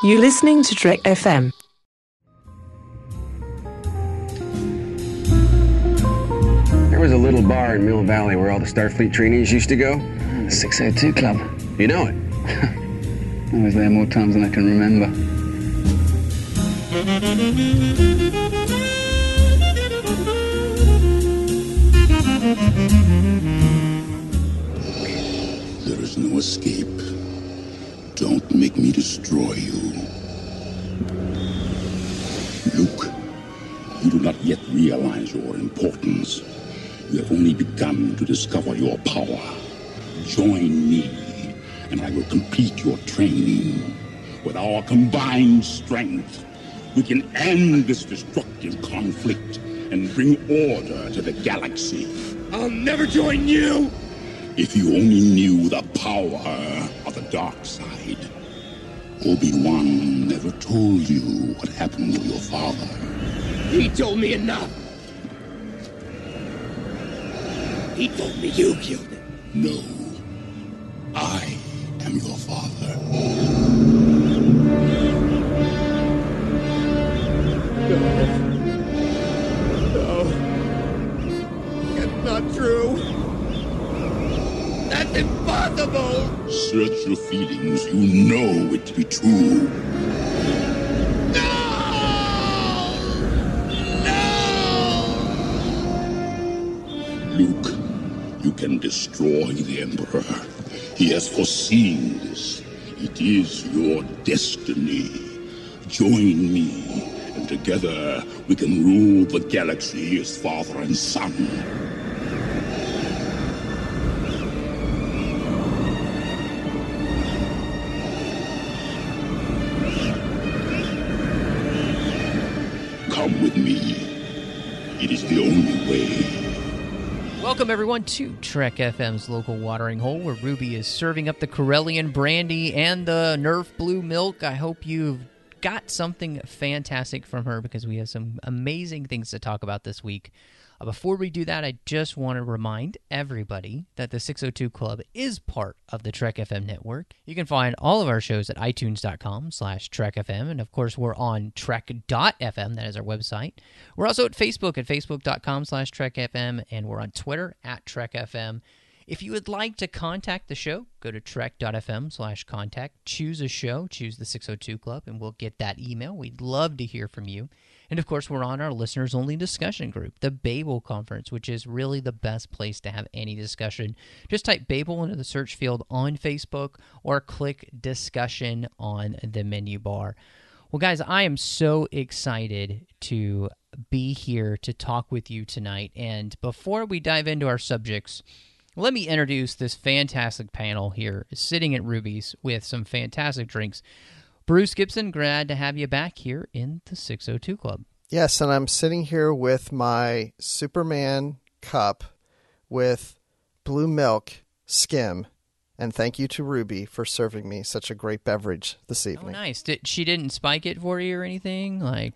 You're listening to Trek FM. There was a little bar in Mill Valley where all the Starfleet trainees used to go. The 602 Club. You know it? I was there more times than I can remember. There is no escape. Don't make me destroy you. Luke, you do not yet realize your importance. You have only begun to discover your power. Join me, and I will complete your training. With our combined strength, we can end this destructive conflict and bring order to the galaxy. I'll never join you! If you only knew the power of the dark side. Obi-Wan never told you what happened to your father. He told me enough. He told me you killed him. No. I am your father. No. It's not true. That's impossible! Search your feelings. You know it to be true. No! Luke, you can destroy the Emperor. He has foreseen this. It is your destiny. Join me, and together we can rule the galaxy as father and son. Come with me. It is the only way. Welcome, everyone, to Trek FM's local watering hole, where Ruby is serving up the Corellian brandy and the Nerf blue milk. I hope you've got something fantastic from her, because we have some amazing things to talk about this week. Before we do that, I just want to remind everybody that the 602 Club is part of the Trek FM network. You can find all of our shows at itunes.com/TrekFM, and of course, we're on Trek.fm, that is our website. We're also at Facebook at Facebook.com/TrekFM, and we're on Twitter at TrekFM. If you would like to contact the show, go to Trek.fm/contact, choose a show, choose the 602 Club, and we'll get that email. We'd love to hear from you. And, of course, we're on our listeners-only discussion group, the Babel Conference, which is really the best place to have any discussion. Just type Babel into the search field on Facebook or click discussion on the menu bar. Well, guys, I am so excited to be here to talk with you tonight. And before we dive into our subjects, let me introduce this fantastic panel here, sitting at Ruby's with some fantastic drinks. Bruce Gibson, glad to have you back here in the 602 Club. Yes, and I'm sitting here with my Superman cup with blue milk skim. And thank you to Ruby for serving me such a great beverage this evening. Oh, nice. She didn't spike it for you or anything?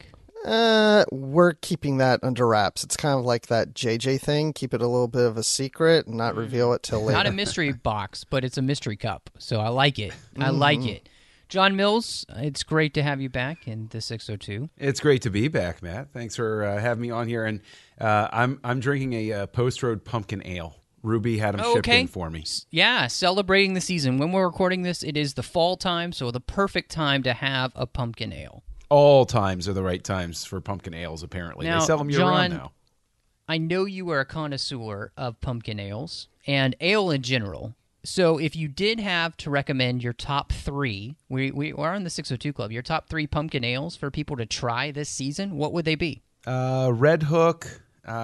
We're keeping that under wraps. It's kind of like that JJ thing. Keep it a little bit of a secret and not reveal it till later. Not a mystery box, but it's a mystery cup. So I like it. I like it. John Mills, it's great to have you back in the 602. It's great to be back, Matt. Thanks for having me on here. And I'm drinking a Post Road pumpkin ale. Ruby had them shipped in for me. Yeah, celebrating the season. When we're recording this, it is the fall time, so the perfect time to have a pumpkin ale. All times are the right times for pumpkin ales, apparently. Now, they sell them year-round now. I know you are a connoisseur of pumpkin ales and ale in general. So if you did have to recommend your top three, we are in the 602 Club, your top three pumpkin ales for people to try this season, what would they be? Red Hook.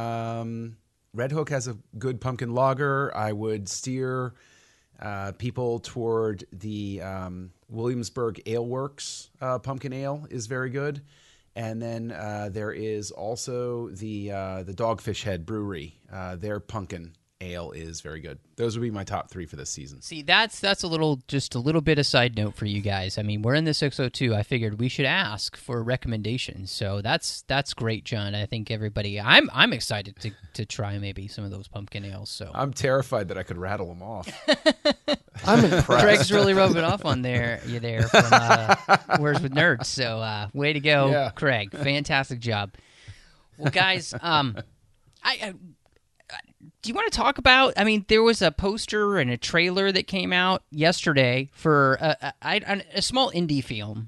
Red Hook has a good pumpkin lager. I would steer people toward the Williamsburg Ale Works pumpkin ale is very good. And then there is also the Dogfish Head Brewery. Their pumpkin ale is very good. Those would be my top three for this season. See, that's a little bit of side note for you guys. I mean, we're in the 602. I figured we should ask for recommendations. So that's great, John. I think everybody. I'm excited to try maybe some of those pumpkin ales. So I'm terrified that I could rattle them off. I'm impressed. Craig's really rubbing off on you there from Words with Nerds. So way to go, Yeah. Craig. Fantastic job. Well, guys, I do you want to talk about? I mean, there was a poster and a trailer that came out yesterday for a small indie film,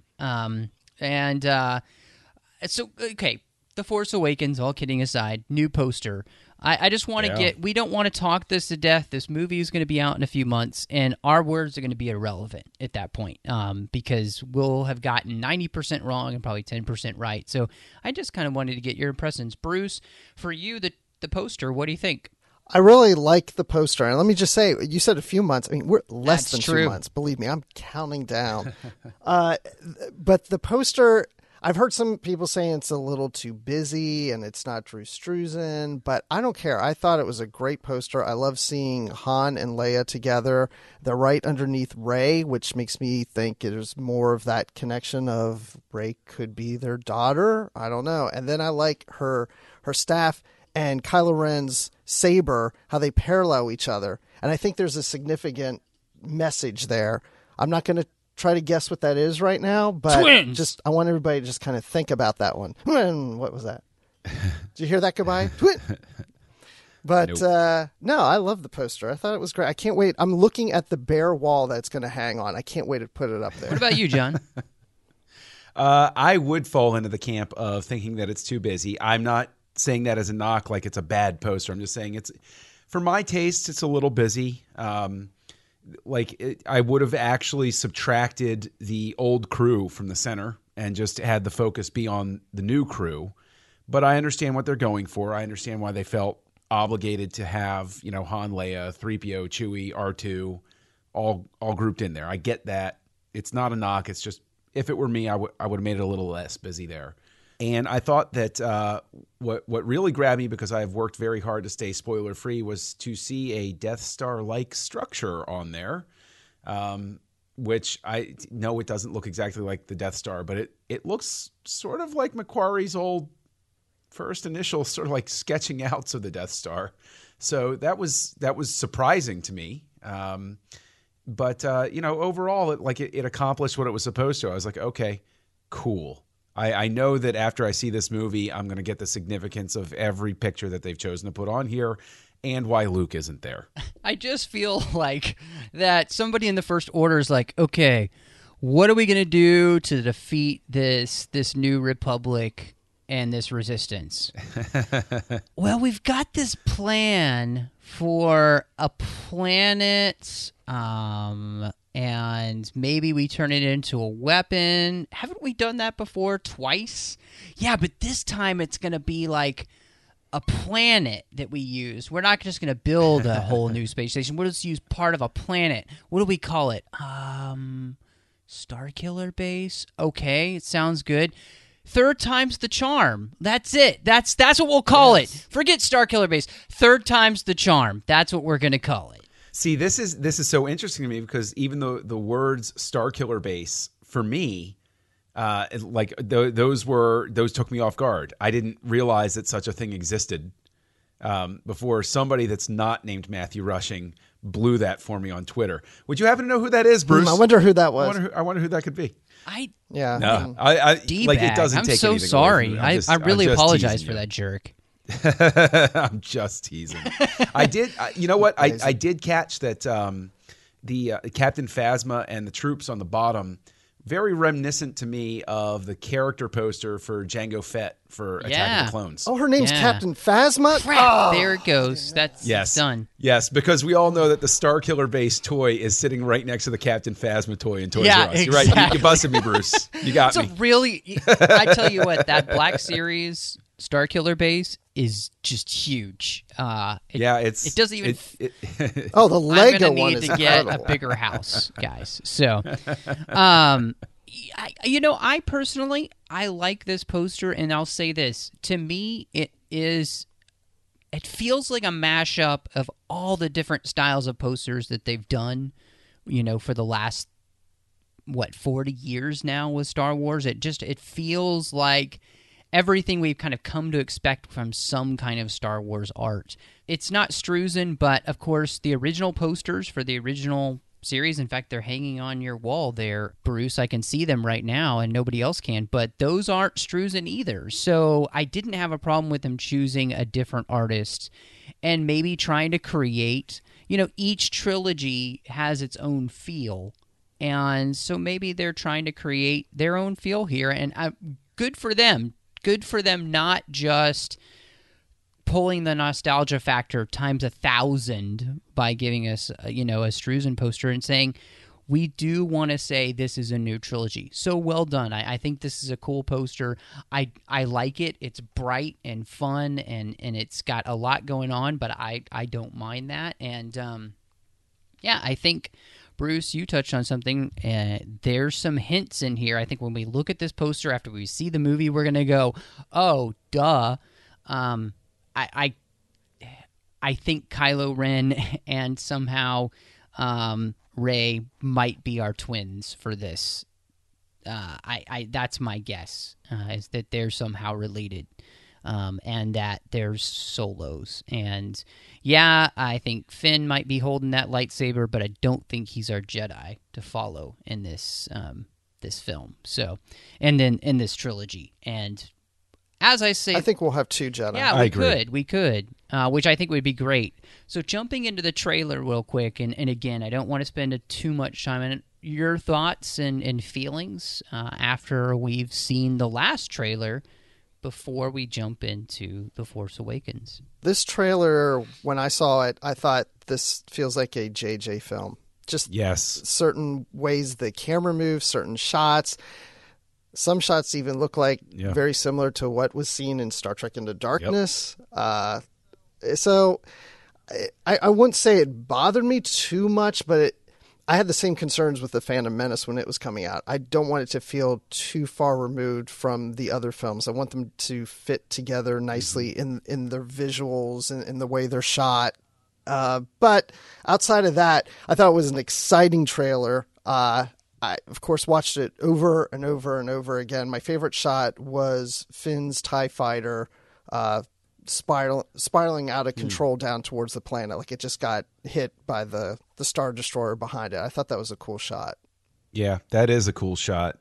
so okay, The Force Awakens. All kidding aside, new poster. I just want to we don't want to talk this to death. This movie is going to be out in a few months, and our words are going to be irrelevant at that point because we'll have gotten 90% wrong and probably 10% right. So I just kind of wanted to get your impressions. Bruce, for you, the poster, what do you think? I really like the poster. And let me just say, you said a few months. I mean, we're less than 2 months. Believe me, I'm counting down. But the poster, I've heard some people saying it's a little too busy and it's not Drew Struzan, but I don't care. I thought it was a great poster. I love seeing Han and Leia together. They're right underneath Rey, which makes me think there's more of that connection of Rey could be their daughter. I don't know. And then I like her staff and Kylo Ren's saber, how they parallel each other. And I think there's a significant message there. I'm not going to try to guess what that is right now, but Twins! I want everybody to just kind of think about that one. What was that? Did you hear that goodbye? Twin! But no, I love the poster. I thought it was great. I can't wait. I'm looking at the bare wall that's going to hang on. I can't wait to put it up there. What about you, John? I would fall into the camp of thinking that it's too busy. I'm not saying that as a knock, like it's a bad poster. I'm just saying for my taste, it's a little busy. I would have actually subtracted the old crew from the center and just had the focus be on the new crew. But I understand what they're going for. I understand why they felt obligated to have, Han, Leia, 3PO, Chewie, R2, all grouped in there. I get that. It's not a knock. It's just, if it were me, I would have made it a little less busy there. And I thought that what really grabbed me, because I've worked very hard to stay spoiler-free, was to see a Death Star-like structure on there, which I know it doesn't look exactly like the Death Star, but it looks sort of like Macquarie's old first initial sort of like sketching outs of the Death Star. So that was surprising to me. But overall, it accomplished what it was supposed to. I was like, okay, cool. I know that after I see this movie, I'm going to get the significance of every picture that they've chosen to put on here and why Luke isn't there. I just feel like that somebody in the First Order is like, okay, what are we going to do to defeat this New Republic and this resistance? Well, we've got this plan for a planet, and maybe we turn it into a weapon. Haven't we done that before? Twice? Yeah, but this time it's going to be like a planet that we use. We're not just going to build a whole new space station. We'll just use part of a planet. What do we call it? Starkiller Base? Okay, it sounds good. Third time's the charm. That's it. That's what we'll call it. Forget Starkiller Base. Third time's the charm. That's what we're going to call it. See, this is so interesting to me, because even though the words Starkiller Base, for me, those took me off guard. I didn't realize that such a thing existed before somebody that's not named Matthew Rushing blew that for me on Twitter. Would you happen to know who that is, Bruce? I wonder who that was. I wonder who that could be. Yeah. No, I D-bag. it doesn't I'm take so anything sorry. away from you. I really apologize teasing for you. that jerk. I'm just teasing. I did. You know what? I did catch that the Captain Phasma and the troops on the bottom, very reminiscent to me of the character poster for Jango Fett for Attack of the Clones. Oh, her name's Captain Phasma? Crap, there it goes. That's done. Yes, because we all know that the Starkiller Base toy is sitting right next to the Captain Phasma toy in Toys R Us. Exactly. You're right. You busted me, Bruce. You got me. I tell you what, that Black Series Starkiller Base is just huge. It doesn't even. Oh, the Lego I'm one need is to get incredible. a bigger house, guys. So, I personally, I like this poster, and I'll say this: to me, it feels like a mashup of all the different styles of posters that they've done, for the last 40 years now with Star Wars. It feels like everything we've kind of come to expect from some kind of Star Wars art. It's not Struzan, but of course the original posters for the original series. In fact, they're hanging on your wall there, Bruce. I can see them right now, and nobody else can. But those aren't Struzan either. So I didn't have a problem with them choosing a different artist and maybe trying to create, each trilogy has its own feel. And so maybe they're trying to create their own feel here. And good for them. Good for them not just pulling the nostalgia factor times 1,000 by giving us, a Struzan poster and saying, we do want to say this is a new trilogy. So well done. I think this is a cool poster. I like it. It's bright and fun, and it's got a lot going on, but I don't mind that. And, I think, Bruce, you touched on something. There's some hints in here. I think when we look at this poster after we see the movie, we're going to go, oh, duh. I think Kylo Ren and somehow Rey might be our twins for this. That's my guess, is that they're somehow related, and that there's solos. And I think Finn might be holding that lightsaber, but I don't think he's our Jedi to follow in this this film. So, and then in this trilogy. And as I say, I think we'll have 2 Jedi. Yeah, we could, which I think would be great. So jumping into the trailer real quick, and again, I don't want to spend too much time on it. Your thoughts and feelings after we've seen the last trailer before we jump into The Force Awakens. This trailer, when I saw it, I thought this feels like a JJ film. Just certain ways the camera moves, certain shots. Some shots even look like very similar to what was seen in Star Trek Into Darkness. Yep. So I wouldn't say it bothered me too much, but I had the same concerns with The Phantom Menace when it was coming out. I don't want it to feel too far removed from the other films. I want them to fit together nicely in their visuals and in the way they're shot. But outside of that, I thought it was an exciting trailer. I, of course, watched it over and over and over again. My favorite shot was Finn's TIE fighter spiraling out of control down towards the planet. Like it just got hit by the Star Destroyer behind it. I thought that was a cool shot. Yeah, that is a cool shot.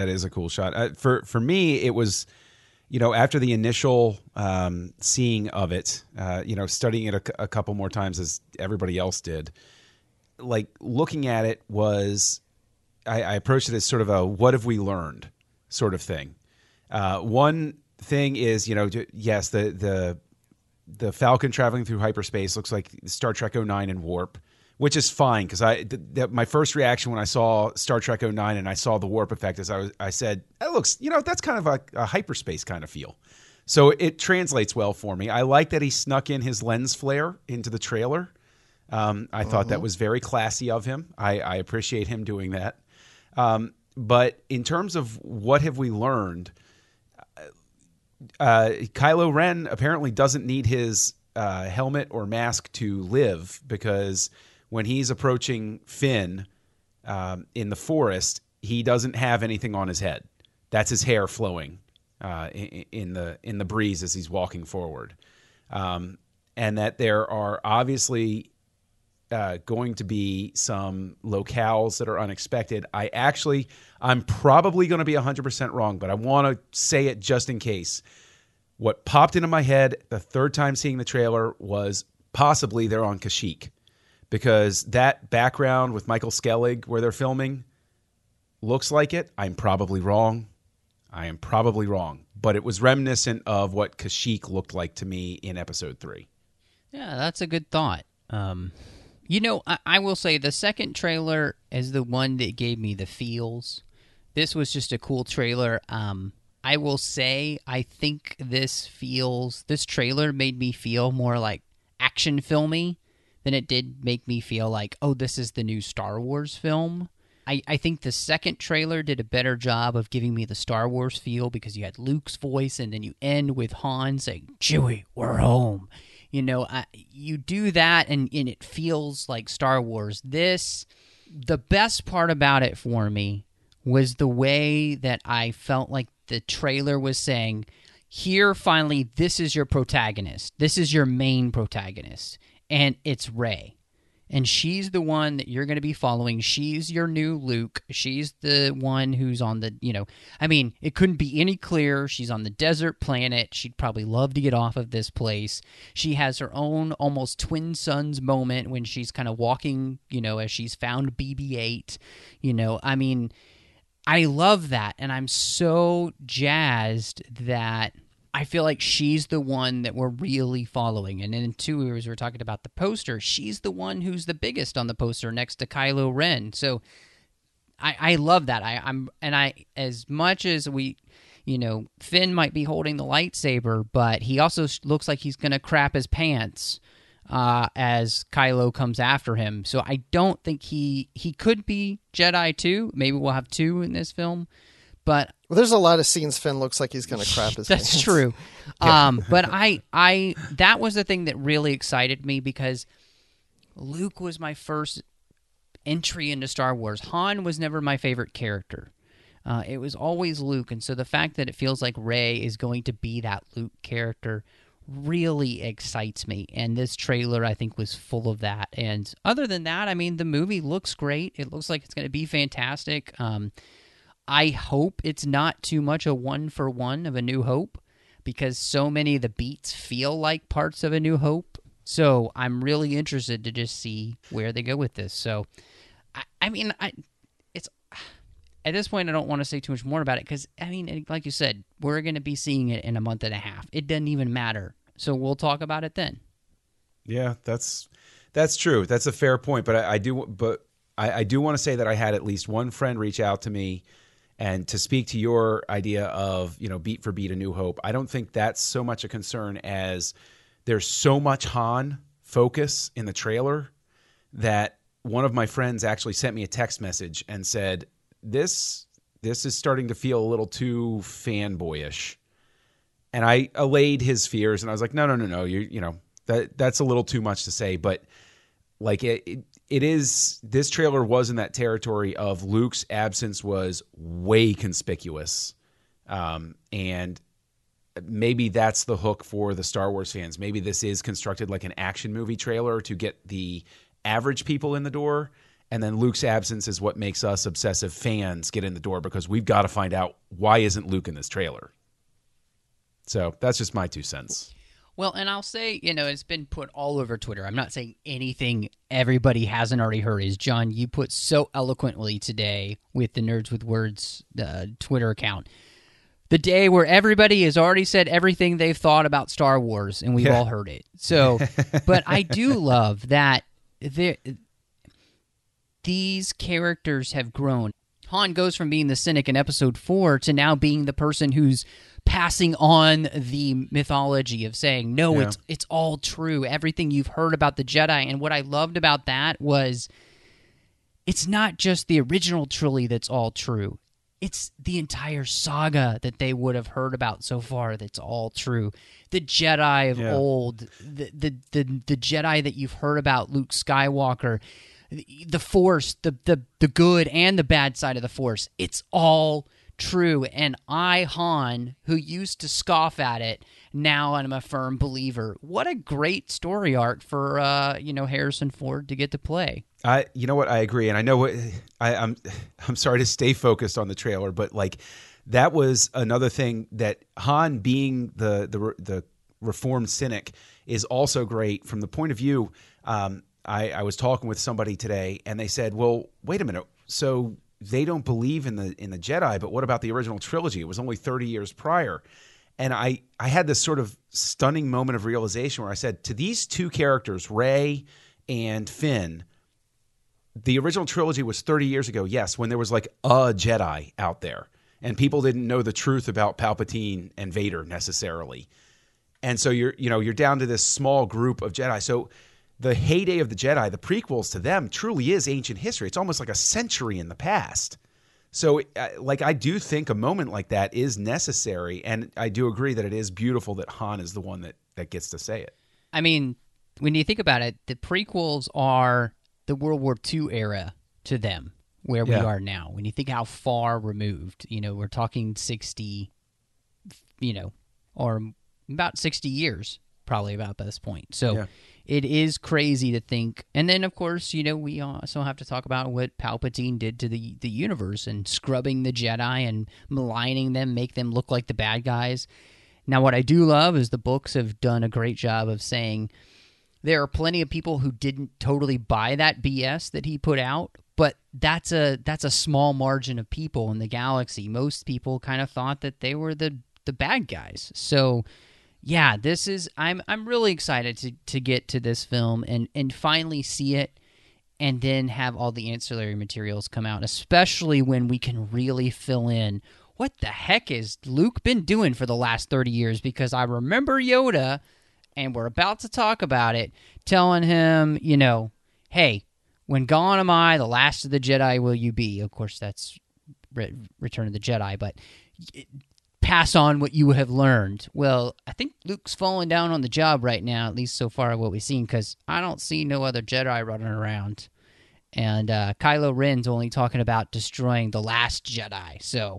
For me, it was, after the initial seeing of it, studying it a couple more times as everybody else did, like looking at it was, I approached it as sort of a what have we learned sort of thing. One thing is, yes, the Falcon traveling through hyperspace looks like Star Trek 09 and warp, which is fine because my first reaction when I saw Star Trek 09 and I saw the warp effect is I said, it looks, that's kind of a hyperspace kind of feel. So it translates well for me. I like that he snuck in his lens flare into the trailer. I thought that was very classy of him. I appreciate him doing that. But in terms of what have we learned, Kylo Ren apparently doesn't need his helmet or mask to live, because when he's approaching Finn in the forest, he doesn't have anything on his head. That's his hair flowing in the breeze as he's walking forward, and that there are obviously going to be some locales that are unexpected. I'm probably going to be 100% wrong, but I want to say it just in case. What popped into my head the third time seeing the trailer was possibly they're on Kashyyyk, because that background with Michael Skellig where they're filming looks like it. I'm probably wrong. But it was reminiscent of what Kashyyyk looked like to me in Episode 3. Yeah, that's a good thought. I will say the second trailer is the one that gave me the feels. This was just a cool trailer. I will say I think this trailer made me feel more like action filmy than it did make me feel like, oh, this is the new Star Wars film. I think the second trailer did a better job of giving me the Star Wars feel, because you had Luke's voice and then you end with Han saying, Chewie, we're home. You do that and it feels like Star Wars. The best part about it for me was the way that I felt like the trailer was saying, here, finally, this is your protagonist. This is your main protagonist, and it's Rey. And she's the one that you're going to be following. She's your new Luke. She's the one who's on the, I mean, it couldn't be any clearer. She's on the desert planet. She'd probably love to get off of this place. She has her own almost twin sons moment when she's kind of walking, as she's found BB-8. I mean, I love that. And I'm so jazzed that I feel like she's the one that we're really following. And in 2 years, we were talking about the poster. She's the one who's the biggest on the poster next to Kylo Ren. So I love that. I as much as we, Finn might be holding the lightsaber, but he also looks like he's going to crap his pants as Kylo comes after him. So I don't think he could be Jedi too. Maybe we'll have 2 in this film. But there's a lot of scenes Finn looks like he's going to crap his pants. That's true. But I that was the thing that really excited me because Luke was my first entry into Star Wars. Han was never my favorite character. It was always Luke. And so the fact that it feels like Rey is going to be that Luke character really excites me. And this trailer, I think, was full of that. And other than that, I mean, the movie looks great. It looks like it's going to be fantastic. I hope it's not too much a one-for-one of A New Hope because so many of the beats feel like parts of A New Hope. So I'm really interested to just see where they go with this. So, it's at this point, I don't want to say too much more about it because, I mean, like you said, we're going to be seeing it in a month and a half. It doesn't even matter. So we'll talk about it then. Yeah, that's true. That's a fair point. But I do want to say that I had at least one friend reach out to me and to speak to your idea of, beat for beat A New Hope. I don't think that's so much a concern as there's so much Han focus in the trailer that one of my friends actually sent me a text message and said, this is starting to feel a little too fanboyish. And I allayed his fears and I was like, no. That's a little too much to say, but like it is, this trailer was in that territory of Luke's absence was way conspicuous. And maybe that's the hook for the Star Wars fans. Maybe this is constructed like an action movie trailer to get the average people in the door. And then Luke's absence is what makes us obsessive fans get in the door because we've got to find out why isn't Luke in this trailer. So that's just my 2 cents. Well, and I'll say, it's been put all over Twitter. I'm not saying anything everybody hasn't already heard. Is John, you put so eloquently today with the Nerds with Words Twitter account. The day where everybody has already said everything they've thought about Star Wars, and we've all heard it. So, but I do love that these characters have grown. Han goes from being the cynic in Episode 4 to now being the person who's passing on the mythology of saying, no, it's all true. Everything you've heard about the Jedi. And what I loved about that was it's not just the original trilogy that's all true. It's the entire saga that they would have heard about so far that's all true. The Jedi of old, the Jedi that you've heard about, Luke Skywalker, the Force, the good and the bad side of the Force. It's all true. And Han, who used to scoff at it, now I'm a firm believer. What a great story arc for Harrison Ford to get to play. You know what? I agree, and I know what I'm sorry to stay focused on the trailer, but like that was another thing that Han being the reformed cynic is also great from the point of view. I was talking with somebody today, and they said, "Well, wait a minute. So they don't believe in the Jedi, but what about the original trilogy? It was only 30 years prior." And I had this sort of stunning moment of realization where I said, to these 2 characters, Rey and Finn, the original trilogy was 30 years ago, yes, when there was like a Jedi out there, and people didn't know the truth about Palpatine and Vader necessarily. And so you're down to this small group of Jedi. So the heyday of the Jedi, the prequels to them, truly is ancient history. It's almost like a century in the past. So I do think a moment like that is necessary, and I do agree that it is beautiful that Han is the one that gets to say it. I mean, when you think about it, the prequels are the World War II era to them, where we are now. When you think how far removed, we're talking 60, or about 60 years probably about this point. So Yeah. it is crazy to think. And then, of course, we also have to talk about what Palpatine did to the universe and scrubbing the Jedi and maligning them, make them look like the bad guys. Now, what I do love is the books have done a great job of saying there are plenty of people who didn't totally buy that BS that he put out, but that's a small margin of people in the galaxy. Most people kind of thought that they were the bad guys. So, yeah, this is I'm really excited to get to this film and finally see it, and then have all the ancillary materials come out, especially when we can really fill in what the heck is Luke been doing for the last 30 years, because I remember Yoda, and we're about to talk about it, telling him, hey, when gone am I, the last of the Jedi will you be. Of course, that's Return of the Jedi, but pass on what you have learned. Well, I think Luke's falling down on the job right now, at least so far what we've seen, because I don't see no other Jedi running around. And Kylo Ren's only talking about destroying the last Jedi. So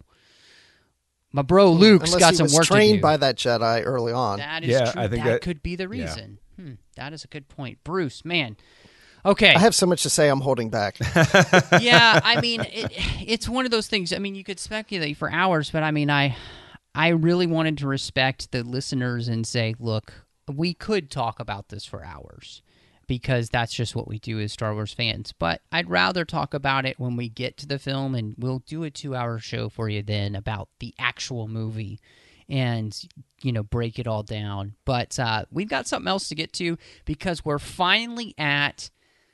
my bro Luke's Unless got he some was work to do. trained by that Jedi early on. That is Yeah, true. I think that that could be the reason. That is a good point. Bruce, man. Okay. I have so much to say I'm holding back. Yeah, I mean, it's one of those things. I mean, you could speculate for hours, but I mean, I really wanted to respect the listeners and say, look, we could talk about this for hours, because that's just what we do as Star Wars fans. But I'd rather talk about it when we get to the film, and we'll do a 2-hour show for you then about the actual movie and, break it all down. But we've got something else to get to, because we're finally at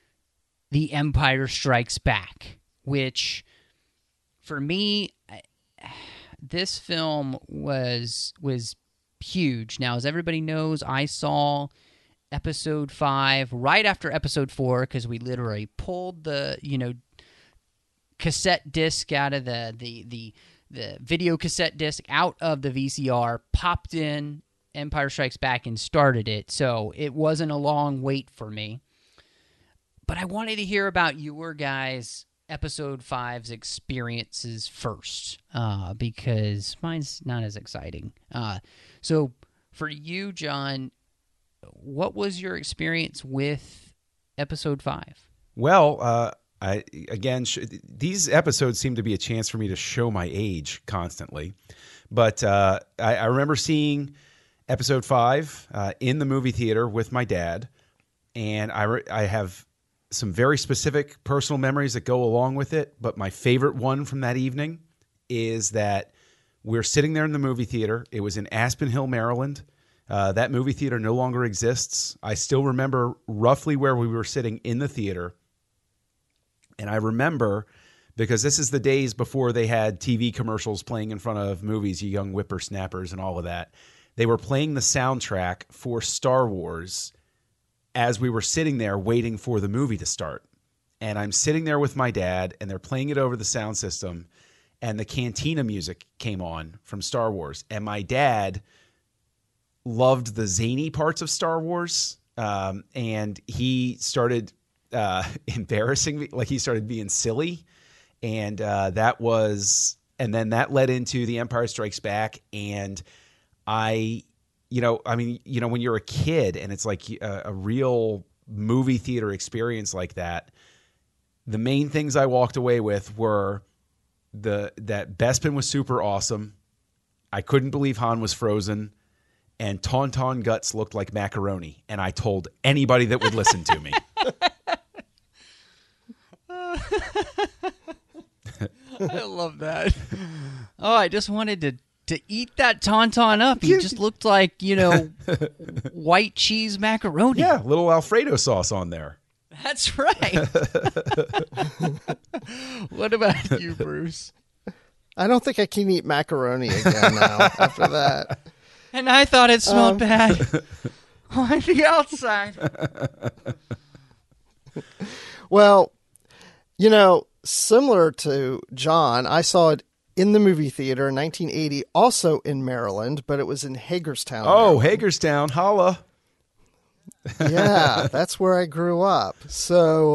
The Empire Strikes Back, which, for me, this film was huge. Now, as everybody knows, I saw Episode 5 right after Episode 4, because we literally pulled the cassette disc out of the video cassette disc out of the VCR, popped in Empire Strikes Back, and started it. So it wasn't a long wait for me. But I wanted to hear about your guys' Episode 5's experiences first, because mine's not as exciting. So for you, John, what was your experience with Episode 5? Well, these episodes seem to be a chance for me to show my age constantly. But I remember seeing Episode 5 in the movie theater with my dad, and I have some very specific personal memories that go along with it. But my favorite one from that evening is that we're sitting there in the movie theater. It was in Aspen Hill, Maryland. That movie theater no longer exists. I still remember roughly where we were sitting in the theater. And I remember, because this is the days before they had TV commercials playing in front of movies, you young whippersnappers and all of that. They were playing the soundtrack for Star Wars as we were sitting there waiting for the movie to start. And I'm sitting there with my dad, and they're playing it over the sound system, and the Cantina music came on from Star Wars. And my dad loved the zany parts of Star Wars, and he started embarrassing me, like he started being silly, and then that led into The Empire Strikes Back, and when you're a kid and it's like a real movie theater experience like that, the main things I walked away with were that Bespin was super awesome, I couldn't believe Han was frozen, and Tauntaun guts looked like macaroni, and I told anybody that would listen to me. I love that. Oh, I just wanted to eat that Tauntaun up. He just looked like, white cheese macaroni. Yeah, little Alfredo sauce on there. That's right. What about you, Bruce? I don't think I can eat macaroni again now after that. And I thought it smelled bad on the outside. Well, similar to John, I saw it in the movie theater in 1980, also in Maryland, but it was in Hagerstown. Oh, Maryland. Hagerstown, holla. Yeah, that's where I grew up. So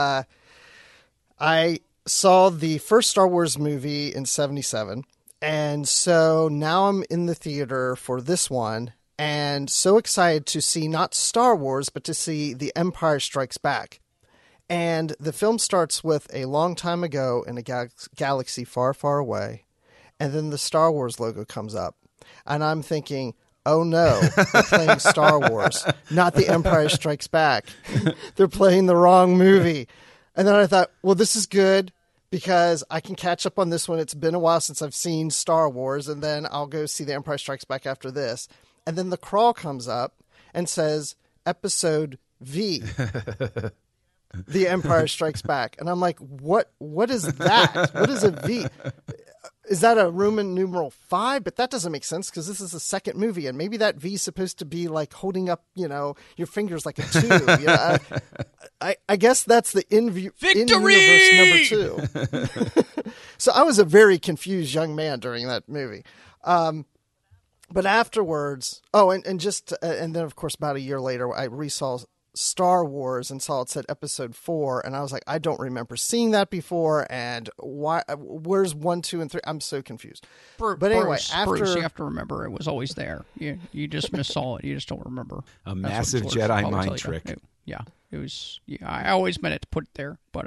I saw the first Star Wars movie in 1977. And so now I'm in the theater for this one. and so excited to see not Star Wars, but to see The Empire Strikes Back. And the film starts with a long time ago in a galaxy far, far away, and then the Star Wars logo comes up. And I'm thinking, oh no, they're playing Star Wars, not The Empire Strikes Back. They're playing the wrong movie. And then I thought, well, this is good because I can catch up on this one. It's been a while since I've seen Star Wars, and then I'll go see The Empire Strikes Back after this. And then the crawl comes up and says, Episode V, The Empire Strikes Back. And I'm like, what is that? What is a V? Is that a Roman numeral 5? But that doesn't make sense because this is the second movie, and maybe that V is supposed to be like holding up, your fingers like a 2. I guess that's the in-universe number 2. So I was a very confused young man during that movie. But afterwards, and then of course about a year later, I resaw Star Wars and saw it said Episode 4, and I was like, I don't remember seeing that before, and why? Where's 1, 2, and 3? I'm so confused. But anyway, Bruce, you have to remember it was always there. You just missaw it. You just don't remember. A massive Jedi mind trick. Yeah, it was. Yeah, I always meant it to put it there, but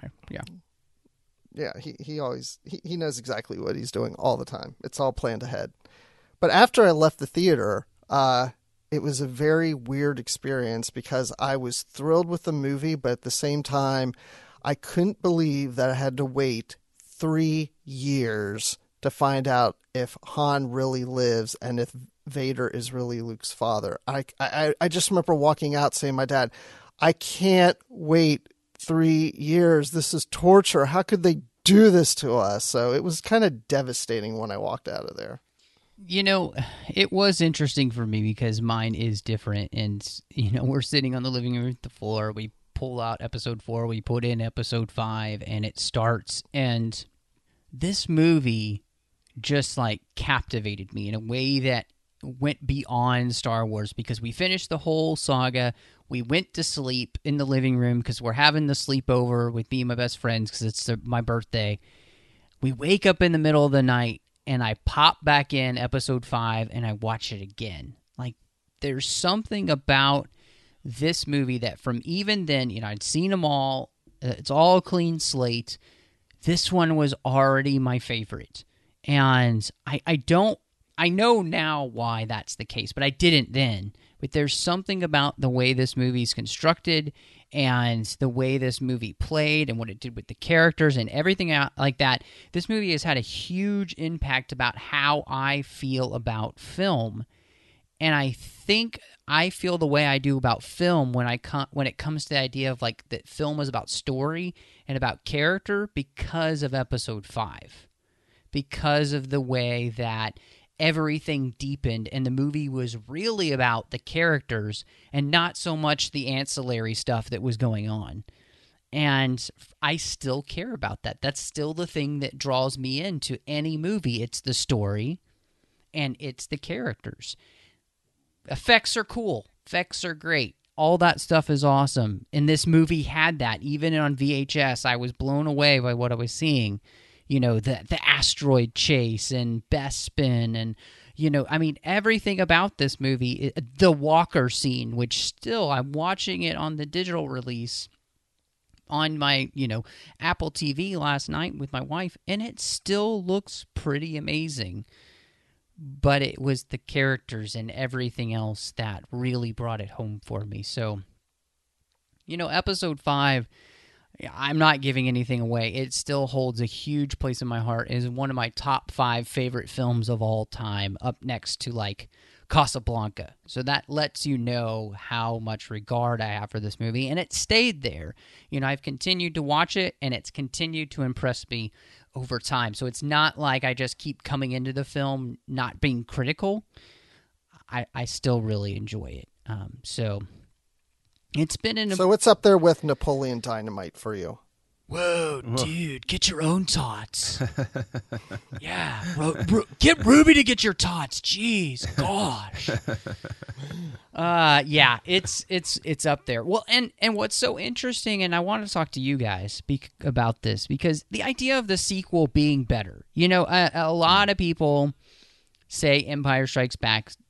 Yeah, he knows exactly what he's doing all the time. It's all planned ahead. But after I left the theater, it was a very weird experience because I was thrilled with the movie, but at the same time, I couldn't believe that I had to wait 3 years to find out if Han really lives and if Vader is really Luke's father. I just remember walking out saying to my dad, I can't wait 3 years. This is torture. How could they do this to us? So it was kind of devastating when I walked out of there. It was interesting for me because mine is different. And, we're sitting on the living room at the floor. We pull out Episode 4. We put in Episode 5, and it starts. And this movie just, captivated me in a way that went beyond Star Wars because we finished the whole saga. We went to sleep in the living room because we're having the sleepover with me and my best friends because it's my birthday. We wake up in the middle of the night, and I pop back in Episode 5, and I watch it again. There's something about this movie that from even then, I'd seen them all. It's all a clean slate. This one was already my favorite. And I know now why that's the case, but I didn't then. But there's something about the way this movie's constructed and the way this movie played and what it did with the characters and everything like that. This movie has had a huge impact about how I feel about film. And I think I feel the way I do about film when it comes to the idea of that film is about story and about character because of Episode 5. Because of the way that everything deepened and the movie was really about the characters and not so much the ancillary stuff that was going on. And I still care about that. That's still the thing that draws me into any movie. It's the story and it's the characters. Effects are cool. Effects are great. All that stuff is awesome. And this movie had that. Even on VHS, I was blown away by what I was seeing. The asteroid chase and Bespin and, everything about this movie. The Walker scene, which still, I'm watching it on the digital release on my, Apple TV last night with my wife, and it still looks pretty amazing. But it was the characters and everything else that really brought it home for me. So, Episode 5... I'm not giving anything away. It still holds a huge place in my heart. It is one of my top 5 favorite films of all time, up next to Casablanca. So that lets you know how much regard I have for this movie, and it stayed there. I've continued to watch it, and it's continued to impress me over time. So it's not like I just keep coming into the film not being critical. I still really enjoy it. It's been So what's up there with Napoleon Dynamite for you? Whoa, dude, get your own tots. Yeah, get Ruby to get your tots. Jeez, gosh. Yeah, it's up there. Well, and what's so interesting, and I want to talk to you guys about this, because the idea of the sequel being better. A lot of people say Empire Strikes Back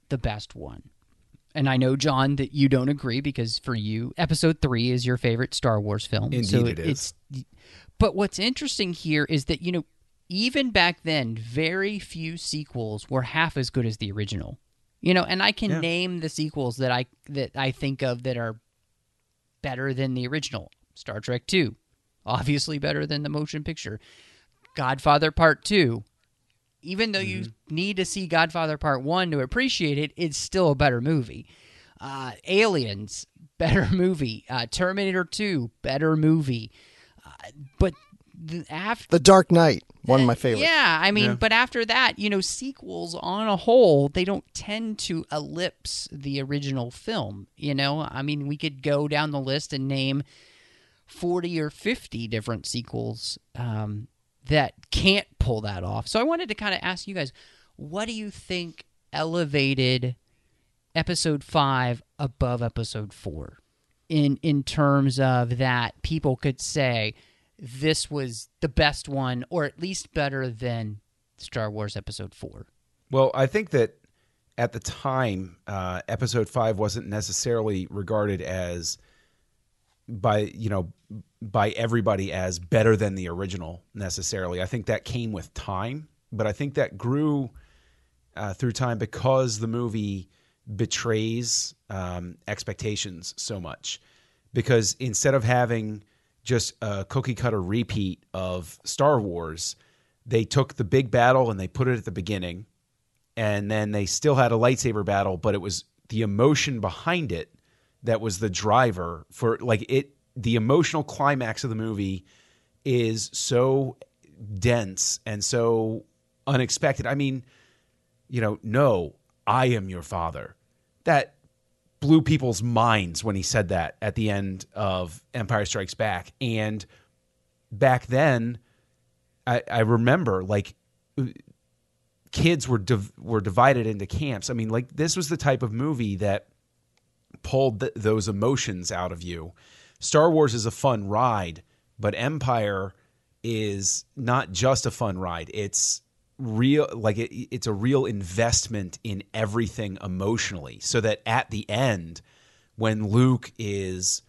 the best one. And I know, John, that you don't agree because for you, Episode 3 is your favorite Star Wars film. Indeed, so it is. But what's interesting here is that, even back then, very few sequels were half as good as the original. And I can name the sequels that I think of that are better than the original. Star Trek 2, obviously better than the motion picture. Godfather Part 2. Even though you need to see Godfather Part 1 to appreciate it, it's still a better movie. Aliens, better movie. Terminator 2, better movie. But after The Dark Knight, one of my favorites. Yeah, but after that, sequels on a whole, they don't tend to ellipse the original film, we could go down the list and name 40 or 50 different sequels that can't pull that off. So I wanted to kind of ask you guys, what do you think elevated Episode 5 above Episode 4 in terms of that people could say this was the best one, or at least better than Star Wars Episode 4? Well, I think that at the time, Episode 5 wasn't necessarily regarded as by everybody as better than the original necessarily. I think that came with time, but I think that grew through time because the movie betrays expectations so much. Because instead of having just a cookie cutter repeat of Star Wars, they took the big battle and they put it at the beginning, and then they still had a lightsaber battle, but it was the emotion behind it that was the driver for the emotional climax of the movie is so dense and so unexpected. No, I am your father. That blew people's minds when he said that at the end of Empire Strikes Back. And back then, I remember kids were divided into camps. This was the type of movie that pulled those emotions out of you. Star Wars is a fun ride, but Empire is not just a fun ride. It's real, it's a real investment in everything emotionally, so that at the end, when Luke is,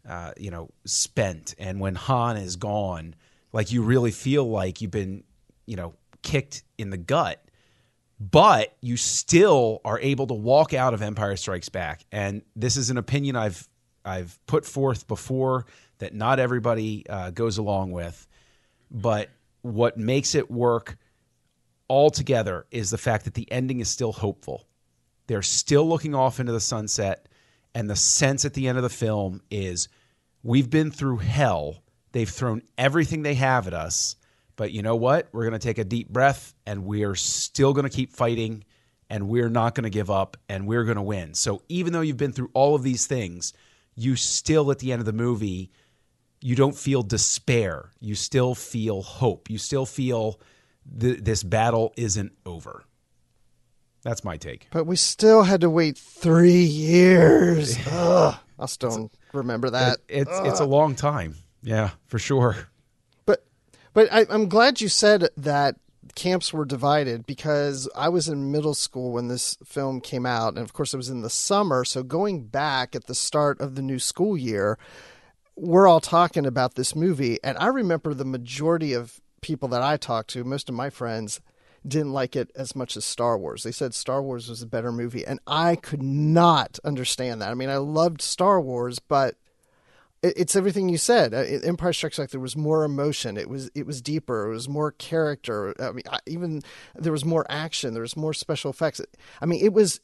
spent, and when Han is gone, you really feel like you've been, kicked in the gut, but you still are able to walk out of Empire Strikes Back. And this is an opinion I've put forth before that not everybody goes along with, but what makes it work altogether is the fact that the ending is still hopeful. They're still looking off into the sunset, and the sense at the end of the film is we've been through hell. They've thrown everything they have at us, but you know what? We're going to take a deep breath, and we're still going to keep fighting, and we're not going to give up, and we're going to win. So even though you've been through all of these things, you still, at the end of the movie, you don't feel despair. You still feel hope. You still feel this battle isn't over. That's my take. But we still had to wait 3 years. Ugh, I still don't remember that. It's a long time. Yeah, for sure. But I'm glad you said that camps were divided, because I was in middle school when this film came out, and of course it was in the summer. So going back at the start of the new school year, we're all talking about this movie, and I remember the majority of people that I talked to, most of my friends, didn't like it as much as Star Wars. They said Star Wars was a better movie, and I could not understand that. I loved Star Wars, but it's everything you said. Empire Strikes Back, there was more emotion. It was deeper. It was more character. Even there was more action. There was more special effects. It was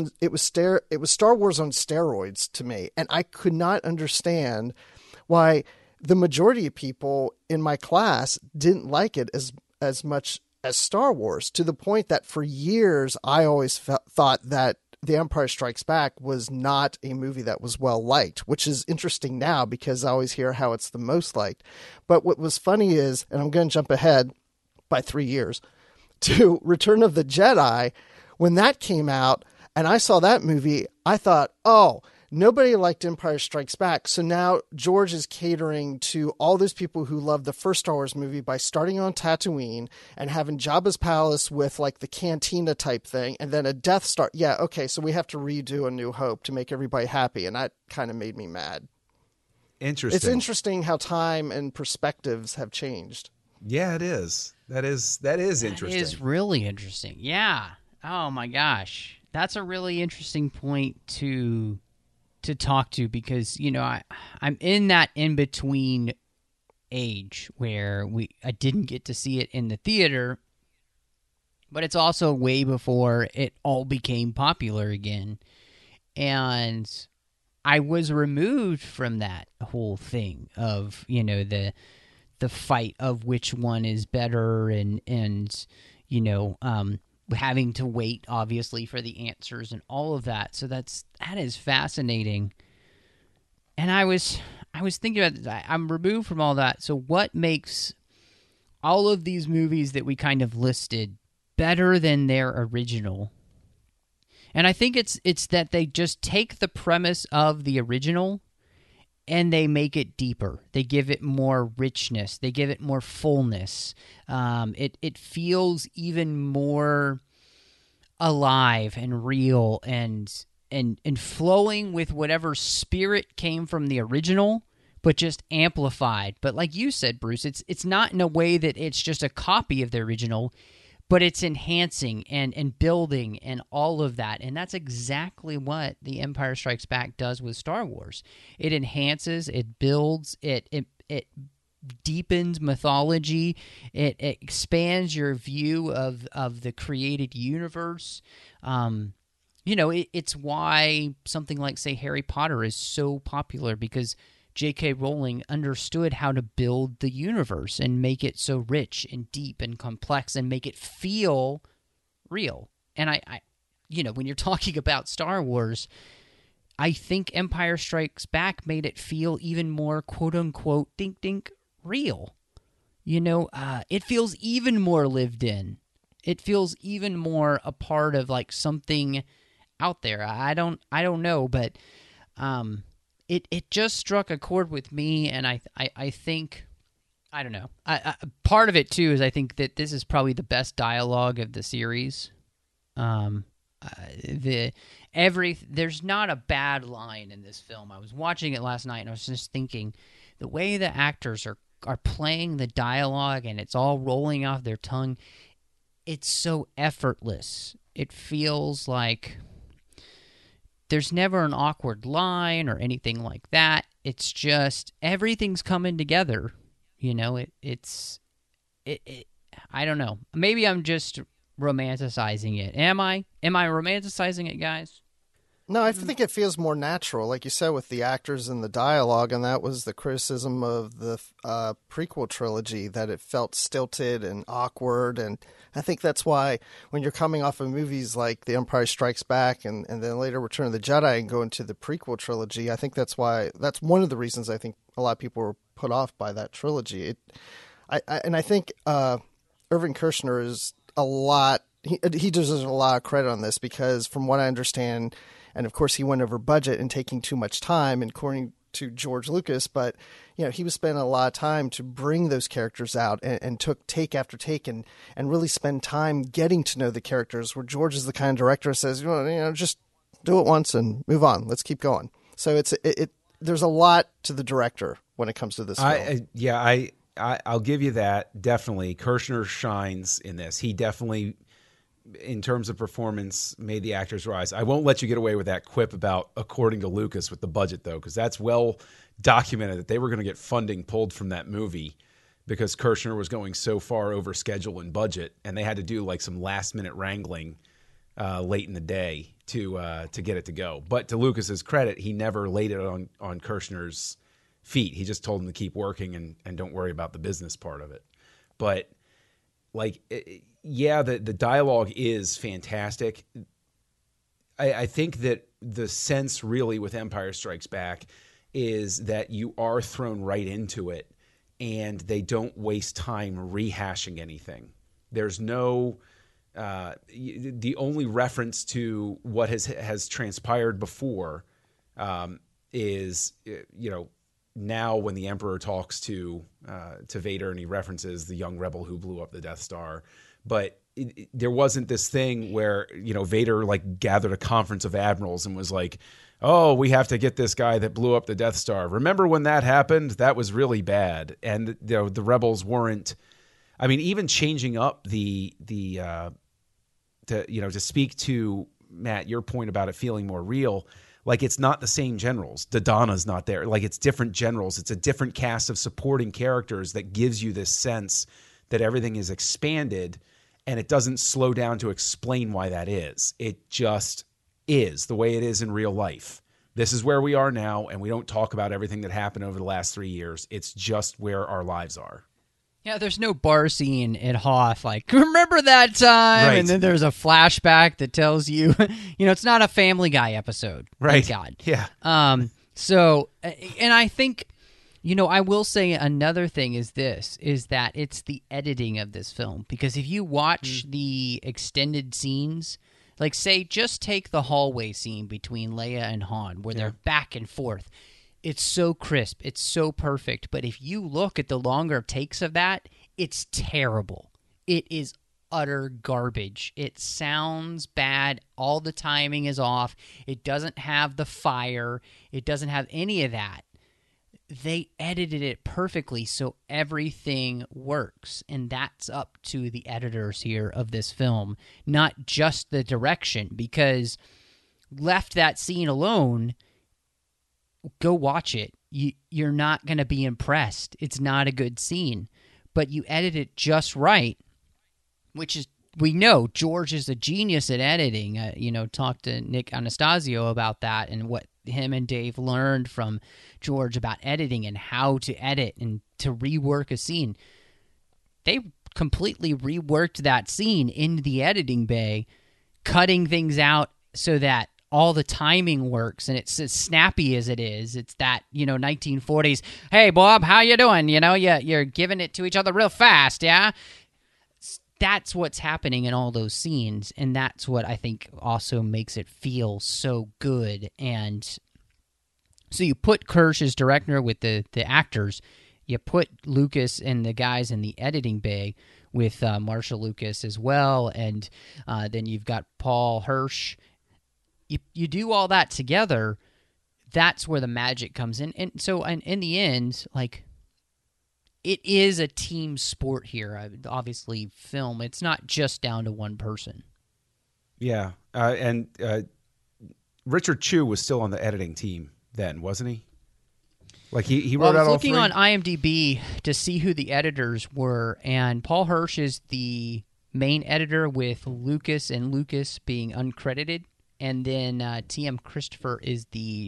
Star Wars on steroids to me, and I could not understand why the majority of people in my class didn't like it as much as Star Wars, to the point that for years I always thought that The Empire Strikes Back was not a movie that was well liked, which is interesting now because I always hear how it's the most liked. But what was funny is, and I'm going to jump ahead by 3 years, to Return of the Jedi. When that came out and I saw that movie, I thought, oh, nobody liked Empire Strikes Back. So now George is catering to all those people who loved the first Star Wars movie by starting on Tatooine and having Jabba's palace with like the cantina type thing and then a Death Star. Yeah, okay, so we have to redo A New Hope to make everybody happy, and that kind of made me mad. Interesting. It's interesting how time and perspectives have changed. Yeah, it is. That is interesting. It is really interesting. Yeah. Oh my gosh. That's a really interesting point to talk to, because, you know, I'm in that in-between age where I didn't get to see it in the theater, but it's also way before it all became popular again. And I was removed from that whole thing of, you know, the fight of which one is better and you know, having to wait obviously for the answers and all of that. So that is fascinating. And I was thinking about that. I'm removed from all that. So what makes all of these movies that we kind of listed better than their original? And I think it's that they just take the premise of the original and they make it deeper. They give it more richness. They give it more fullness. It feels even more alive and real and flowing with whatever spirit came from the original, but just amplified. But like you said, Bruce, it's not in a way that it's just a copy of the original, but it's enhancing and building and all of that. And that's exactly what The Empire Strikes Back does with Star Wars. It enhances, it builds, it deepens mythology, it expands your view of the created universe. You know, it's why something like, say, Harry Potter is so popular, because J.K. Rowling understood how to build the universe and make it so rich and deep and complex and make it feel real. And I you know, when you're talking about Star Wars, I think Empire Strikes Back made it feel even more quote-unquote dink real. You know, it feels even more lived in. It feels even more a part of like something out there. I don't know, but It just struck a chord with me, and I think, I don't know. Part of it, too, is I think that this is probably the best dialogue of the series. There's not a bad line in this film. I was watching it last night, and I was just thinking, the way the actors are playing the dialogue, and it's all rolling off their tongue, it's so effortless. It feels like there's never an awkward line or anything like that. It's just everything's coming together. You know, it's I don't know. Maybe I'm just romanticizing it. Am I romanticizing it, guys? No, I think it feels more natural, like you said, with the actors and the dialogue, and that was the criticism of the prequel trilogy, that it felt stilted and awkward, and I think that's why when you're coming off of movies like The Empire Strikes Back and then later Return of the Jedi and go into the prequel trilogy, I think that's one of the reasons I think a lot of people were put off by that trilogy. I think Irvin Kershner is a lot, he deserves a lot of credit on this, because from what I understand, and of course he went over budget and taking too much time, according to George Lucas, but you know, he was spending a lot of time to bring those characters out and took take after take and really spend time getting to know the characters, where George is the kind of director who says, you know, just do it once and move on. Let's keep going. So there's a lot to the director when it comes to this film. I'll give you that. Definitely. Kershner shines in this. He definitely, in terms of performance, made the actors rise. I won't let you get away with that quip about according to Lucas with the budget, though, because that's well documented that they were going to get funding pulled from that movie because Kershner was going so far over schedule and budget, and they had to do like some last-minute wrangling late in the day to get it to go. But to Lucas's credit, he never laid it on Kershner's feet. He just told him to keep working and don't worry about the business part of it. But like, the dialogue is fantastic. I think that the sense really with Empire Strikes Back is that you are thrown right into it and they don't waste time rehashing anything. There's no the only reference to what has transpired before is, now when the Emperor talks to Vader and he references the young rebel who blew up the Death Star, but there wasn't this thing where, Vader like gathered a conference of admirals and was like, oh, we have to get this guy that blew up the Death Star. Remember when that happened? That was really bad. And the rebels weren't, even changing up to speak to Matt, your point about it feeling more real, like it's not the same generals. Dodonna's not there. Like it's different generals. It's a different cast of supporting characters that gives you this sense that everything is expanded, and it doesn't slow down to explain why that is. It just is the way it is in real life. This is where we are now, and we don't talk about everything that happened over the last 3 years. It's just where our lives are. Yeah, there's no bar scene at Hoth, like, remember that time? Right. And then there's a flashback that tells you, it's not a Family Guy episode. Right. Thank God. Yeah. So, and I think, I will say another thing is that it's the editing of this film. Because if you watch the extended scenes, like, say, just take the hallway scene between Leia and Han, where they're back and forth. It's so crisp. It's so perfect. But if you look at the longer takes of that, it's terrible. It is utter garbage. It sounds bad. All the timing is off. It doesn't have the fire. It doesn't have any of that. They edited it perfectly so everything works. And that's up to the editors here of this film, not just the direction. Because left that scene alone, go watch it. You're not going to be impressed. It's not a good scene. But you edit it just right, which is, we know George is a genius at editing. Talked to Nick Anastasio about that and what him and Dave learned from George about editing and how to edit and to rework a scene. They completely reworked that scene in the editing bay, cutting things out so that all the timing works, and it's as snappy as it is. It's that, 1940s, hey, Bob, how you doing? You're giving it to each other real fast, yeah? That's what's happening in all those scenes, and that's what I think also makes it feel so good. And so you put Kirsch as director with the actors, you put Lucas and the guys in the editing bay with Marsha Lucas as well, and then you've got Paul Hirsch. You do all that together, that's where the magic comes in. And so in the end, like, it is a team sport here. Obviously, film, it's not just down to one person. Yeah. And Richard Chu was still on the editing team then, wasn't he? Like, he wrote out all three? I was looking on IMDb to see who the editors were, and Paul Hirsch is the main editor, with Lucas and Lucas being uncredited. And then T.M. Christopher is the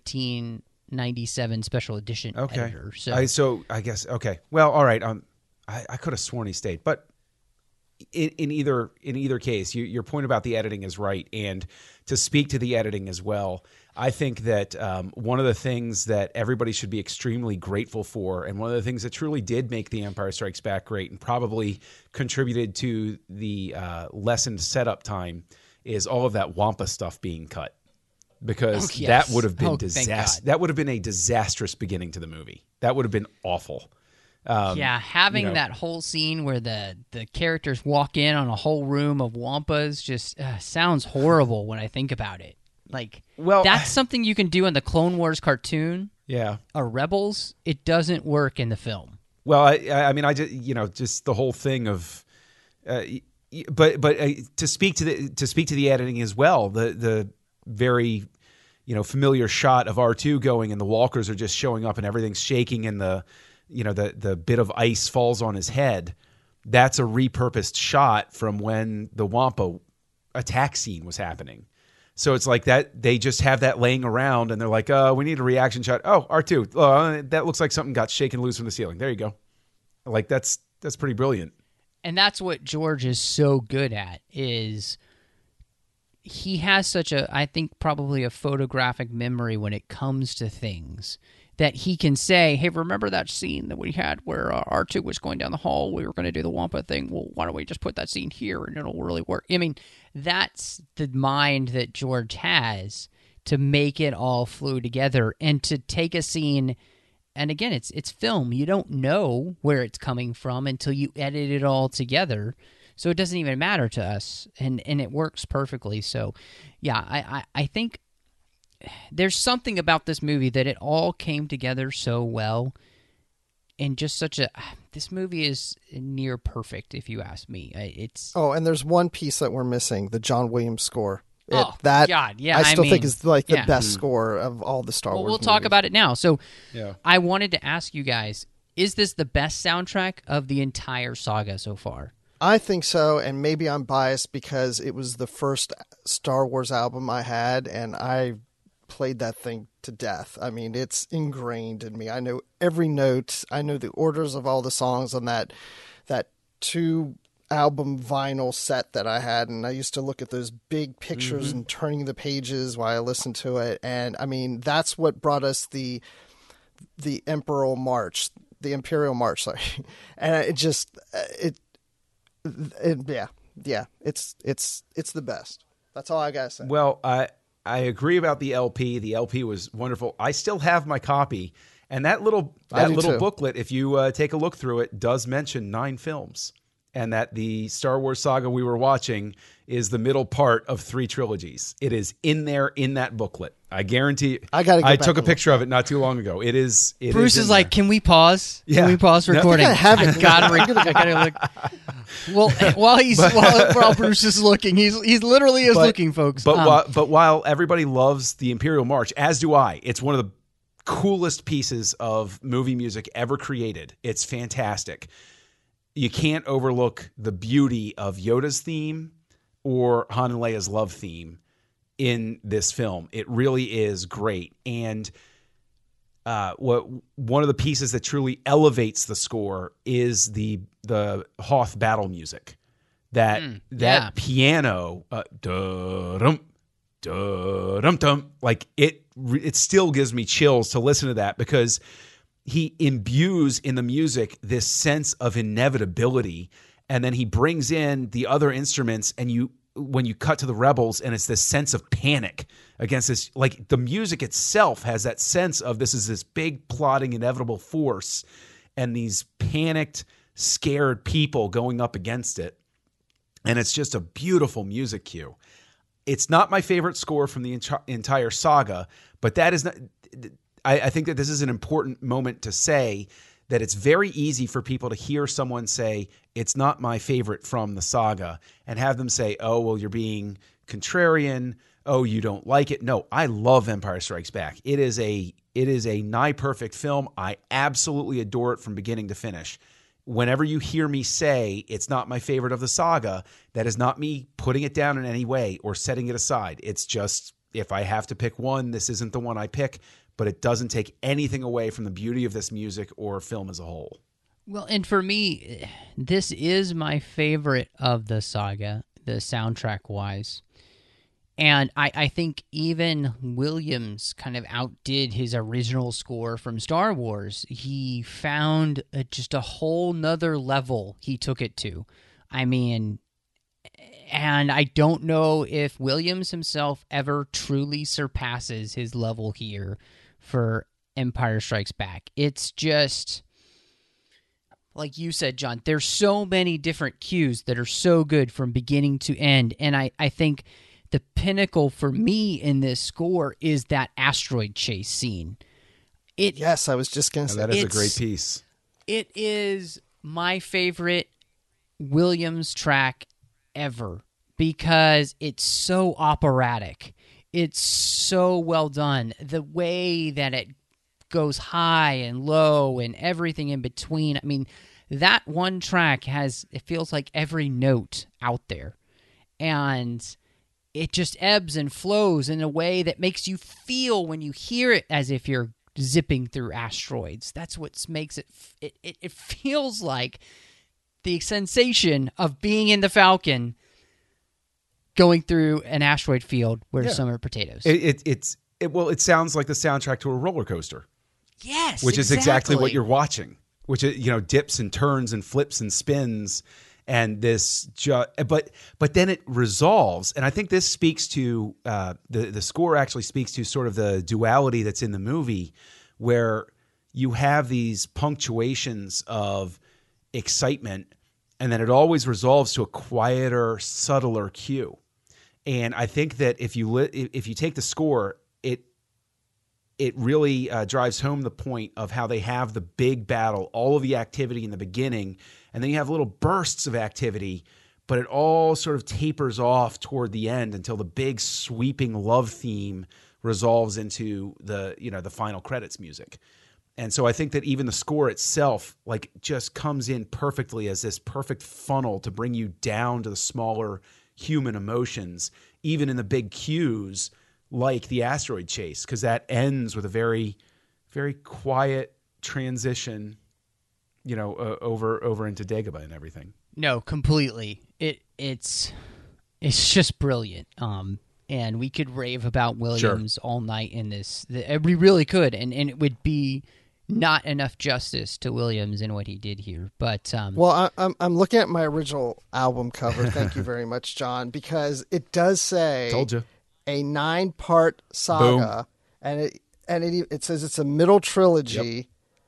1997 special edition editor. So I guess, okay. Well, all right. I could have sworn he stayed. But in either case, your point about the editing is right. And to speak to the editing as well, I think that one of the things that everybody should be extremely grateful for, and one of the things that truly did make The Empire Strikes Back great and probably contributed to the lessened setup time, is all of that Wampa stuff being cut, because that would have been That would have been a disastrous beginning to the movie. That would have been awful. Having that whole scene where the characters walk in on a whole room of Wampas just sounds horrible when I think about it. Like, that's something you can do in the Clone Wars cartoon. Yeah, or Rebels. It doesn't work in the film. Well, I mean, I just just the whole thing of. But to speak to the editing as well, the very familiar shot of R2 going and the walkers are just showing up and everything's shaking and the bit of ice falls on his head. That's a repurposed shot from when the Wampa attack scene was happening. So it's like that they just have that laying around and they're like, we need a reaction shot. Oh, R2, that looks like something got shaken loose from the ceiling. There you go. Like that's pretty brilliant. And that's what George is so good at, is he has such I think probably a photographic memory when it comes to things, that he can say, hey, remember that scene that we had where R2 was going down the hall? We were going to do the Wampa thing. Well, why don't we just put that scene here and it'll really work? I mean, that's the mind that George has to make it all flow together and to take a scene. And again, it's film. You don't know where it's coming from until you edit it all together. So it doesn't even matter to us, and it works perfectly. So, yeah, I think there's something about this movie that it all came together so well, and just this movie is near perfect, if you ask me. And there's one piece that we're missing: the John Williams score. God, yeah. I still think is like the best score of all the Star Wars We'll movies. talk about it now. So, I wanted to ask you guys: is this the best soundtrack of the entire saga so far? I think so, and maybe I'm biased because it was the first Star Wars album I had, and I played that thing to death. I mean, it's ingrained in me. I know every note. I know the orders of all the songs on that 2-album vinyl set that I had, and I used to look at those big pictures and turning the pages while I listened to it. And I mean, that's what brought us the Imperial March, sorry. And it just it's the best. That's all I gotta say. Well, I agree about the LP. The LP was wonderful. I still have my copy, and that little booklet, if you take a look through it, does mention 9 films, and that the Star Wars saga we were watching is the middle part of 3 trilogies. It is in there in that booklet. I guarantee. I took a picture of it not too long ago. It is. Bruce is like, "Can we pause? Yeah. Can we pause recording?" I have it. I gotta look. Well, while Bruce is looking, he's literally looking, folks. But while everybody loves the Imperial March, as do I, it's one of the coolest pieces of movie music ever created. It's fantastic. You can't overlook the beauty of Yoda's theme or Han and Leia's love theme in this film. It really is great. And one of the pieces that truly elevates the score is the Hoth battle music. That piano, dum dum dum, like it still gives me chills to listen to that, because he imbues in the music this sense of inevitability, and then he brings in the other instruments, and when you cut to the rebels, and it's this sense of panic against this, like the music itself has that sense of this is this big plotting inevitable force and these panicked, scared people going up against it. And it's just a beautiful music cue. It's not my favorite score from the entire saga, but that is not, I think that this is an important moment to say that it's very easy for people to hear someone say, it's not my favorite from the saga, and have them say, oh, well, you're being contrarian. Oh, you don't like it. No, I love Empire Strikes Back. It is a nigh perfect film. I absolutely adore it from beginning to finish. Whenever you hear me say it's not my favorite of the saga, that is not me putting it down in any way or setting it aside. It's just, if I have to pick one, this isn't the one I pick, but it doesn't take anything away from the beauty of this music or film as a whole. Well, and for me, this is my favorite of the saga, the soundtrack-wise. And I think even Williams kind of outdid his original score from Star Wars. He found just a whole nother level he took it to. I mean, and I don't know if Williams himself ever truly surpasses his level here for Empire Strikes Back. It's just, like you said, John, there's so many different cues that are so good from beginning to end. And I think the pinnacle for me in this score is that asteroid chase scene. Yes, I was just going to say. That is a great piece. It is my favorite Williams track ever because it's so operatic. It's so well done. The way that it goes high and low and everything in between. I mean, that one track it feels like every note out there. And it just ebbs and flows in a way that makes you feel when you hear it as if you're zipping through asteroids. That's what makes it. It feels like the sensation of being in the Falcon going through an asteroid field where some are potatoes. It sounds like the soundtrack to a roller coaster. Yes, which is exactly what you're watching. Which dips and turns and flips and spins. And but then it resolves, and I think this speaks to the score actually speaks to sort of the duality that's in the movie, where you have these punctuations of excitement, and then it always resolves to a quieter, subtler cue. And I think that if you take the score, it really drives home the point of how they have the big battle, all of the activity in the beginning, and then you have little bursts of activity, but it all sort of tapers off toward the end until the big sweeping love theme resolves into the final credits music. And so I think that even the score itself like just comes in perfectly as this perfect funnel to bring you down to the smaller human emotions, even in the big cues like the asteroid chase, because that ends with a very, very quiet transition, over into Dagobah and everything. No, completely. It's just brilliant. And we could rave about Williams all night in this. We really could, and it would be not enough justice to Williams in what he did here. But well, I'm looking at my original album cover. Thank you very much, John, because it does say Told you. A 9-part saga, Boom. and it says it's a middle trilogy.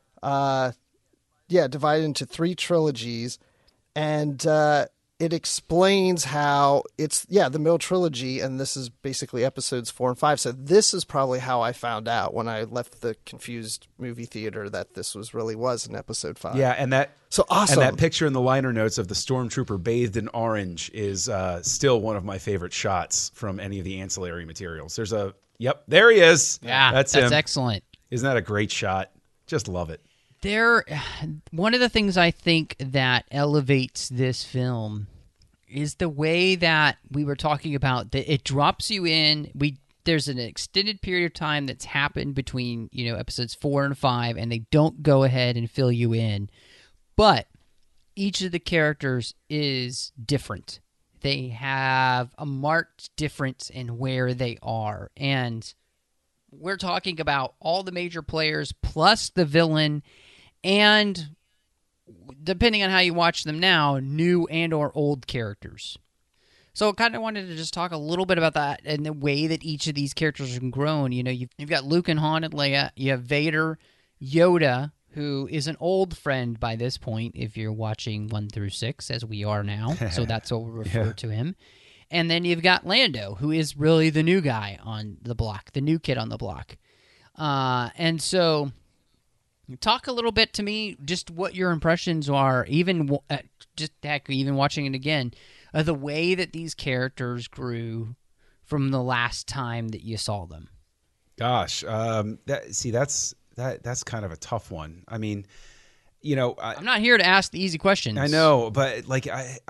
Yep. Divided into 3 trilogies, and it explains how it's the middle trilogy, and this is basically episodes 4 and 5. So this is probably how I found out when I left the confused movie theater that this was in episode 5. Yeah, and that so awesome. And that picture in the liner notes of the stormtrooper bathed in orange is still one of my favorite shots from any of the ancillary materials. There he is. Yeah, that's him. Excellent. Isn't that a great shot? Just love it. One of the things I think that elevates this film is the way that we were talking about that it drops you in. There's an extended period of time that's happened between episodes 4 and 5, and they don't go ahead and fill you in. But each of the characters is different. They have a marked difference in where they are, and we're talking about all the major players plus the villain. And depending on how you watch them now, new and or old characters. So I kind of wanted to just talk a little bit about that and the way that each of these characters have grown. You've got Luke and Han and Leia. You have Vader, Yoda, who is an old friend by this point if you're watching 1 through 6, as we are now. So that's what we refer to him. And then you've got Lando, who is really the new guy on the block, the new kid on the block. And so talk a little bit to me, just what your impressions are, even watching it again, of the way that these characters grew from the last time that you saw them. Gosh, that's kind of a tough one. I mean, I'm not here to ask the easy questions. I know, but like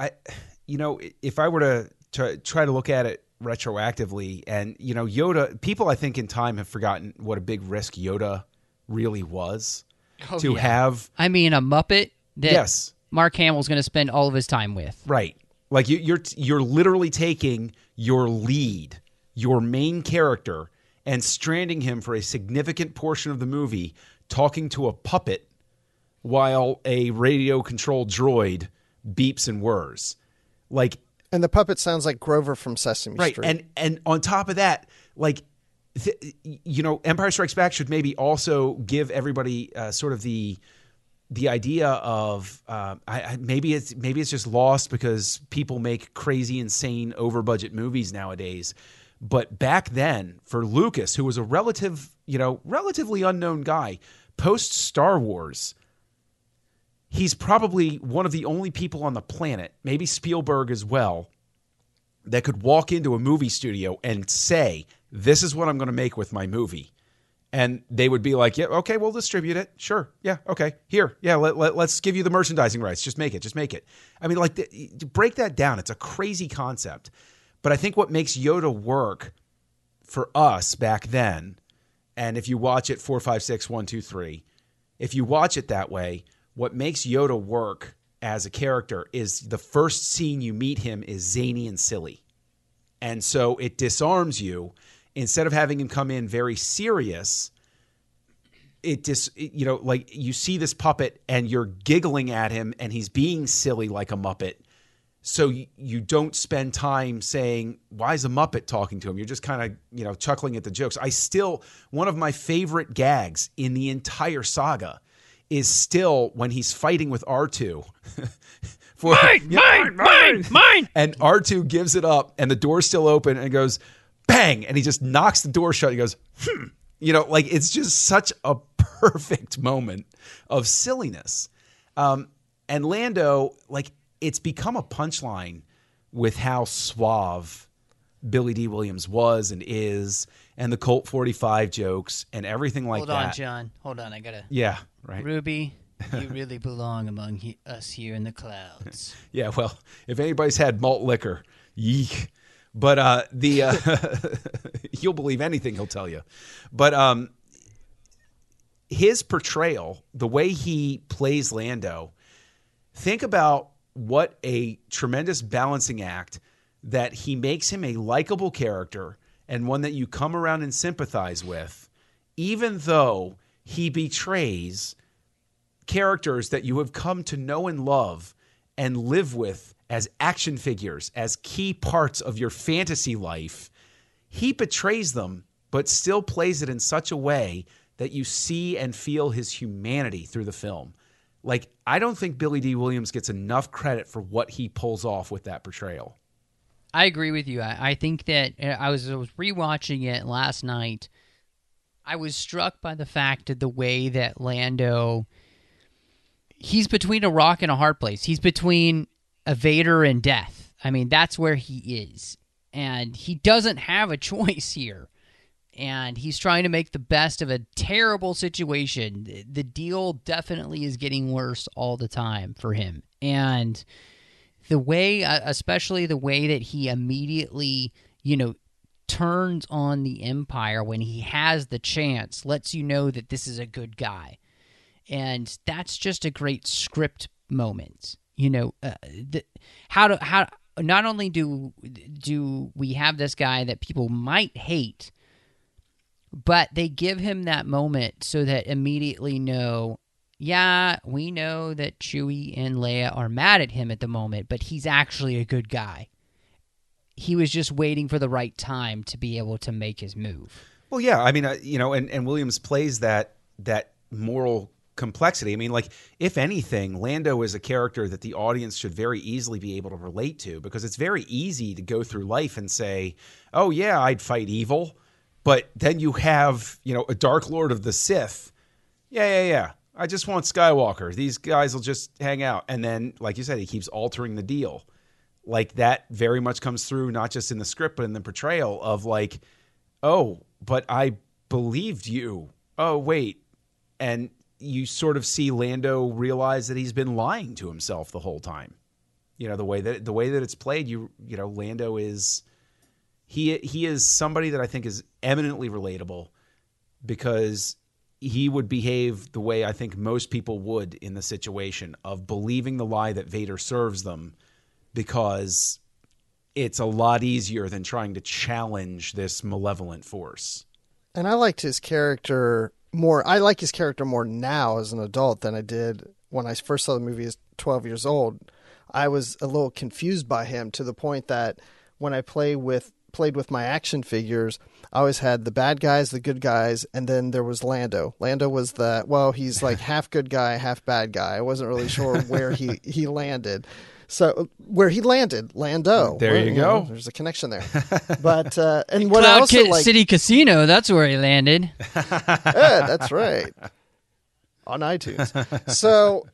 if I were to try to look at it retroactively, and Yoda, people I think in time have forgotten what a big risk Yoda really was have. I mean, a Muppet that Mark Hamill's going to spend all of his time with. Right. Like you're literally taking your lead, your main character, and stranding him for a significant portion of the movie talking to a puppet while a radio-controlled droid beeps and whirs. And the puppet sounds like Grover from Sesame Street. Right, and on top of that, Empire Strikes Back should maybe also give everybody sort of the idea of maybe it's just lost because people make crazy, insane, over-budget movies nowadays. But back then, for Lucas, who was a relatively unknown guy, post Star Wars, he's probably one of the only people on the planet, maybe Spielberg as well, that could walk into a movie studio and say, "This is what I'm going to make with my movie." And they would be like, "Yeah, okay, we'll distribute it. Sure. Yeah, okay. Here. Yeah, let's give you the merchandising rights. Just make it. I mean, to break that down, it's a crazy concept. But I think what makes Yoda work for us back then, and if you watch it 4, 5, 6, 1, 2, 3, if you watch it that way, what makes Yoda work as a character is the first scene you meet him is zany and silly. And so it disarms you. Instead of having him come in very serious, you see this puppet and you're giggling at him and he's being silly like a Muppet. So you don't spend time saying, why is a Muppet talking to him? You're just kind of, chuckling at the jokes. One of my favorite gags in the entire saga is still when he's fighting with R2. Mine! And R2 gives it up and the door's still open and goes, bang! And he just knocks the door shut. He goes, it's just such a perfect moment of silliness. And Lando, it's become a punchline with how suave Billy D. Williams was and is, and the Colt 45 jokes and everything like that. Hold on, John. Hold on. I got to. Yeah, right. Ruby, you really belong among us here in the clouds. Yeah, well, if anybody's had malt liquor, yeek. But you'll believe anything he'll tell you. But his portrayal, the way he plays Lando, think about what a tremendous balancing act that he makes him a likable character and one that you come around and sympathize with, even though he betrays characters that you have come to know and love and live with as action figures, as key parts of your fantasy life. He betrays them, but still plays it in such a way that you see and feel his humanity through the film. I don't think Billy D. Williams gets enough credit for what he pulls off with that portrayal. I agree with you. I think that I was rewatching it last night. I was struck by the fact of the way that Lando, he's between a rock and a hard place. He's between a Vader and death. I mean, that's where he is. And he doesn't have a choice here. And he's trying to make the best of a terrible situation. The deal definitely is getting worse all the time for him. And the way, especially the way that he immediately, turns on the Empire when he has the chance, lets you know that this is a good guy. And that's just a great script moment. How not only do we have this guy that people might hate, but they give him that moment so that immediately know, yeah, we know that Chewie and Leia are mad at him at the moment, but he's actually a good guy. He was just waiting for the right time to be able to make his move. Well, yeah, I mean, and Williams plays that moral complexity. I mean, if anything, Lando is a character that the audience should very easily be able to relate to, because it's very easy to go through life and say, oh, yeah, I'd fight evil. But then you have, a Dark Lord of the Sith. Yeah. I just want Skywalker. These guys will just hang out. And then, like you said, he keeps altering the deal. That very much comes through, not just in the script, but in the portrayal of oh, but I believed you. Oh, wait. And you sort of see Lando realize that he's been lying to himself the whole time. The way that it's played, Lando is... He is somebody that I think is eminently relatable, because he would behave the way I think most people would in the situation of believing the lie that Vader serves them, because it's a lot easier than trying to challenge this malevolent force. And I liked his character more. I like his character more now as an adult than I did when I first saw the movie as 12 years old. I was a little confused by him, to the point that when I played with my action figures, I always had the bad guys, the good guys, and then there was Lando. Lando was he's half good guy, half bad guy. I wasn't really sure where he landed. So where he landed, Lando. There you go. There's a connection there. But and what I also like, City Casino, that's where he landed. Yeah, that's right. On iTunes. So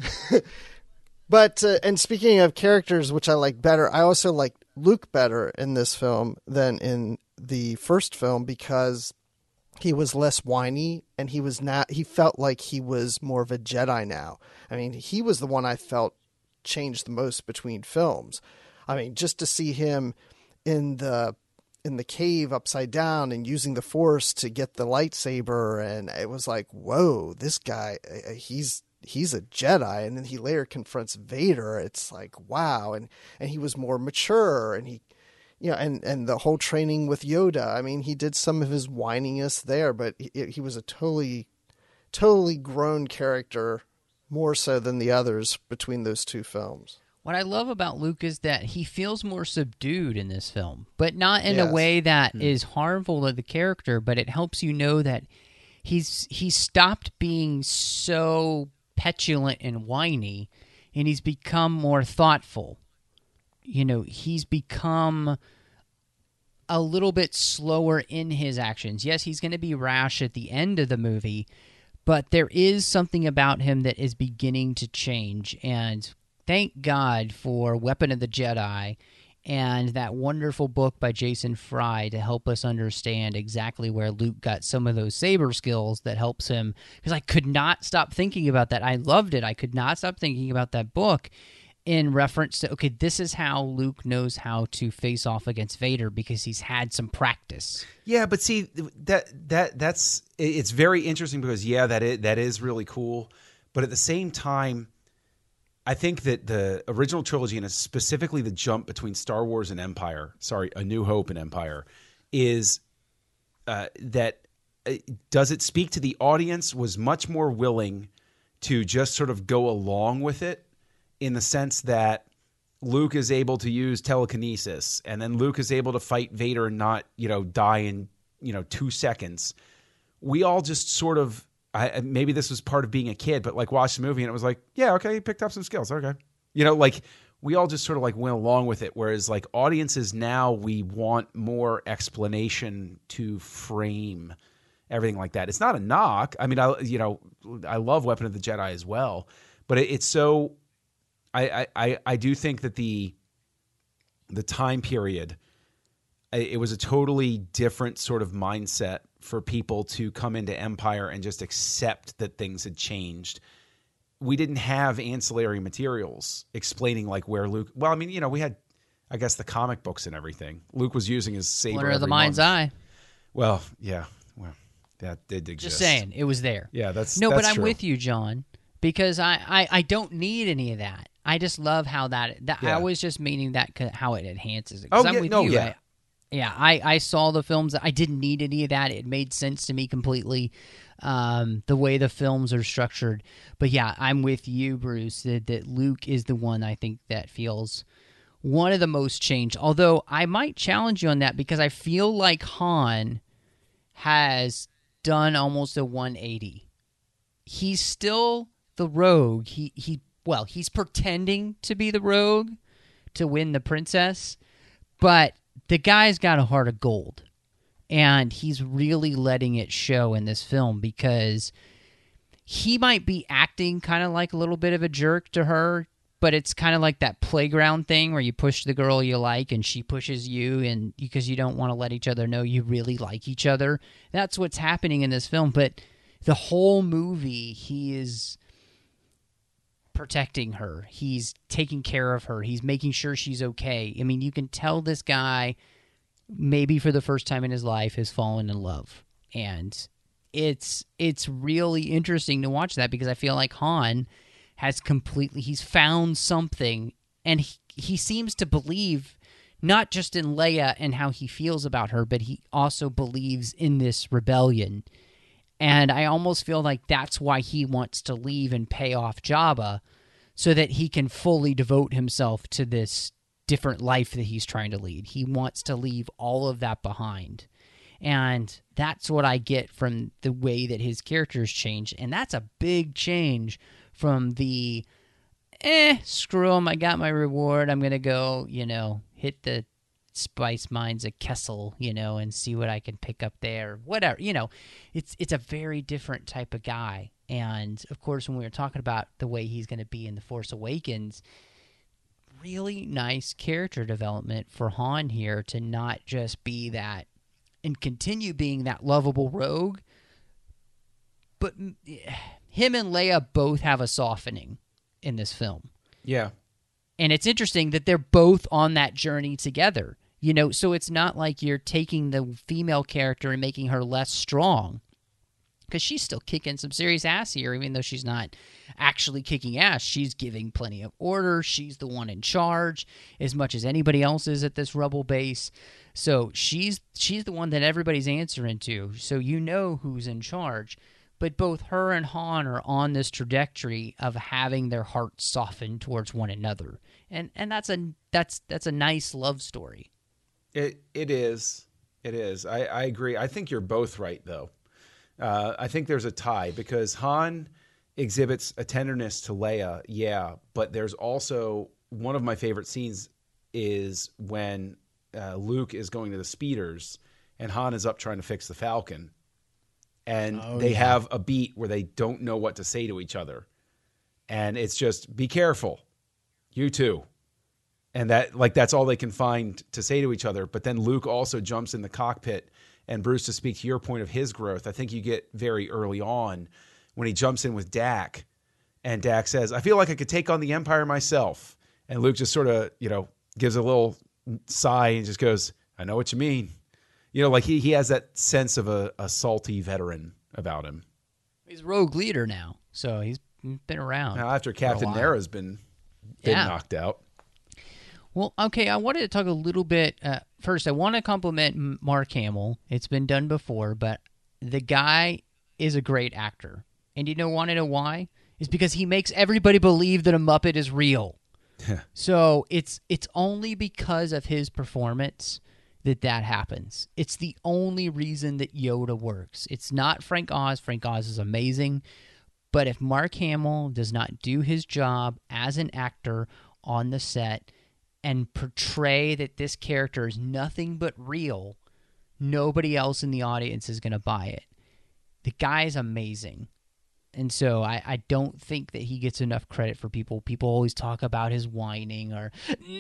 but and speaking of characters which I like better, I also like Luke better in this film than in the first film, because he was less whiny and he felt like he was more of a Jedi now. I mean, he was the one I felt changed the most between films. I mean, just to see him in the cave upside down and using the Force to get the lightsaber, and it was like, whoa, this guy, he's a Jedi. And then he later confronts Vader. It's like, wow. And he was more mature, and he, and the whole training with Yoda. I mean, he did some of his whininess there, but he was a totally grown character, more so than the others between those two films. What I love about Luke is that he feels more subdued in this film, but not in Yes. a way that is harmful to the character, but it helps you know that he's stopped being so petulant and whiny, and he's become more thoughtful. You know, he's become a little bit slower in his actions. Yes, he's going to be rash at the end of the movie, but there is something about him that is beginning to change, and thank God for Weapon of the Jedi and that wonderful book by Jason Fry to help us understand exactly where Luke got some of those saber skills that helps him. Because I could not stop thinking about that. I loved it. I could not stop thinking about that book in reference to, okay, this is how Luke knows how to face off against Vader because he's had some practice. Yeah, but see, that's it's very interesting because, yeah, that is really cool. But at the same time, I think that the original trilogy, and specifically the jump between Star Wars and A New Hope and Empire, is does it speak to the audience was much more willing to just sort of go along with it, in the sense that Luke is able to use telekinesis, and then Luke is able to fight Vader and not, die in, 2 seconds. We all just sort of, maybe this was part of being a kid, but like watched the movie and it was like, yeah, okay, he picked up some skills. Okay. We all just sort of like went along with it. Whereas like audiences now, we want more explanation to frame everything like that. It's not a knock. I mean, I love Weapon of the Jedi as well, but it's so, I do think that the time period, it was a totally different sort of mindset for people to come into Empire and just accept that things had changed. We didn't have ancillary materials explaining like where Luke, well, I mean, we had, I guess, the comic books and everything. Luke was using his saber Splinter of the every Mind's month. Eye. Well, yeah. Well, that did exist. Just saying, it was there. Yeah, that's but I'm true. with you, John, because I don't need any of that. I just love how that Yeah. I was just meaning that how it enhances it. 'Cause I'm with you. Yeah. I saw the films. I didn't need any of that. It made sense to me completely, the way the films are structured. But yeah, I'm with you, Bruce, that Luke is the one I think that feels one of the most changed. Although I might challenge you on that because I feel like Han has done almost a 180. He's still the rogue. He's pretending to be the rogue to win the princess, but the guy's got a heart of gold, and he's really letting it show in this film because he might be acting kind of like a little bit of a jerk to her, but it's kind of like that playground thing where you push the girl you like and she pushes you, and because you don't want to let each other know you really like each other. That's what's happening in this film, but the whole movie, he is protecting her. He's taking care of her. He's making sure she's okay. I mean, you can tell this guy, maybe for the first time in his life, has fallen in love. And it's really interesting to watch that because I feel like Han has he's found something, and he seems to believe not just in Leia and how he feels about her, but he also believes in this rebellion. And I almost feel like that's why he wants to leave and pay off Jabba so that he can fully devote himself to this different life that he's trying to lead. He wants to leave all of that behind. And that's what I get from the way that his character's changed. And that's a big change from the, screw him, I got my reward, I'm going to go, hit the spice mines of Kessel, and see what I can pick up there. Whatever, it's a very different type of guy. And of course, when we were talking about the way he's going to be in The Force Awakens, really nice character development for Han here to not just be that and continue being that lovable rogue, but him and Leia both have a softening in this film. Yeah. And it's interesting that they're both on that journey together. So it's not like you're taking the female character and making her less strong, because she's still kicking some serious ass here, even though she's not actually kicking ass. She's giving plenty of orders. She's the one in charge as much as anybody else is at this rebel base. So she's the one that everybody's answering to. So who's in charge. but both her and Han are on this trajectory of having their hearts soften towards one another, and that's a nice love story. It is. I agree. I think you're both right, though. I think there's a tie because Han exhibits a tenderness to Leia, yeah, but there's also one of my favorite scenes is when Luke is going to the speeders and Han is up trying to fix the Falcon. And they have a beat where they don't know what to say to each other. And it's just, be careful. You too. And that's all they can find to say to each other. But then Luke also jumps in the cockpit. And Bruce, to speak to your point of his growth, I think you get very early on when he jumps in with Dak. And Dak says, I feel like I could take on the Empire myself. And Luke just sort of, gives a little sigh and just goes, I know what you mean. Like he has that sense of a salty veteran about him. He's rogue leader now, so he's been around. Now, after Captain Nera's been knocked out. Well, okay, I wanted to talk a little bit. First, I want to compliment Mark Hamill. It's been done before, but the guy is a great actor. And want to know why? It's because he makes everybody believe that a Muppet is real. So it's only because of his performance that happens. It's the only reason that Yoda works. It's not Frank Oz. Frank Oz is amazing. But if Mark Hamill does not do his job as an actor on the set and portray that this character is nothing but real, nobody else in the audience is going to buy it. The guy is amazing. And so I don't think that he gets enough credit for people. People always talk about his whining or,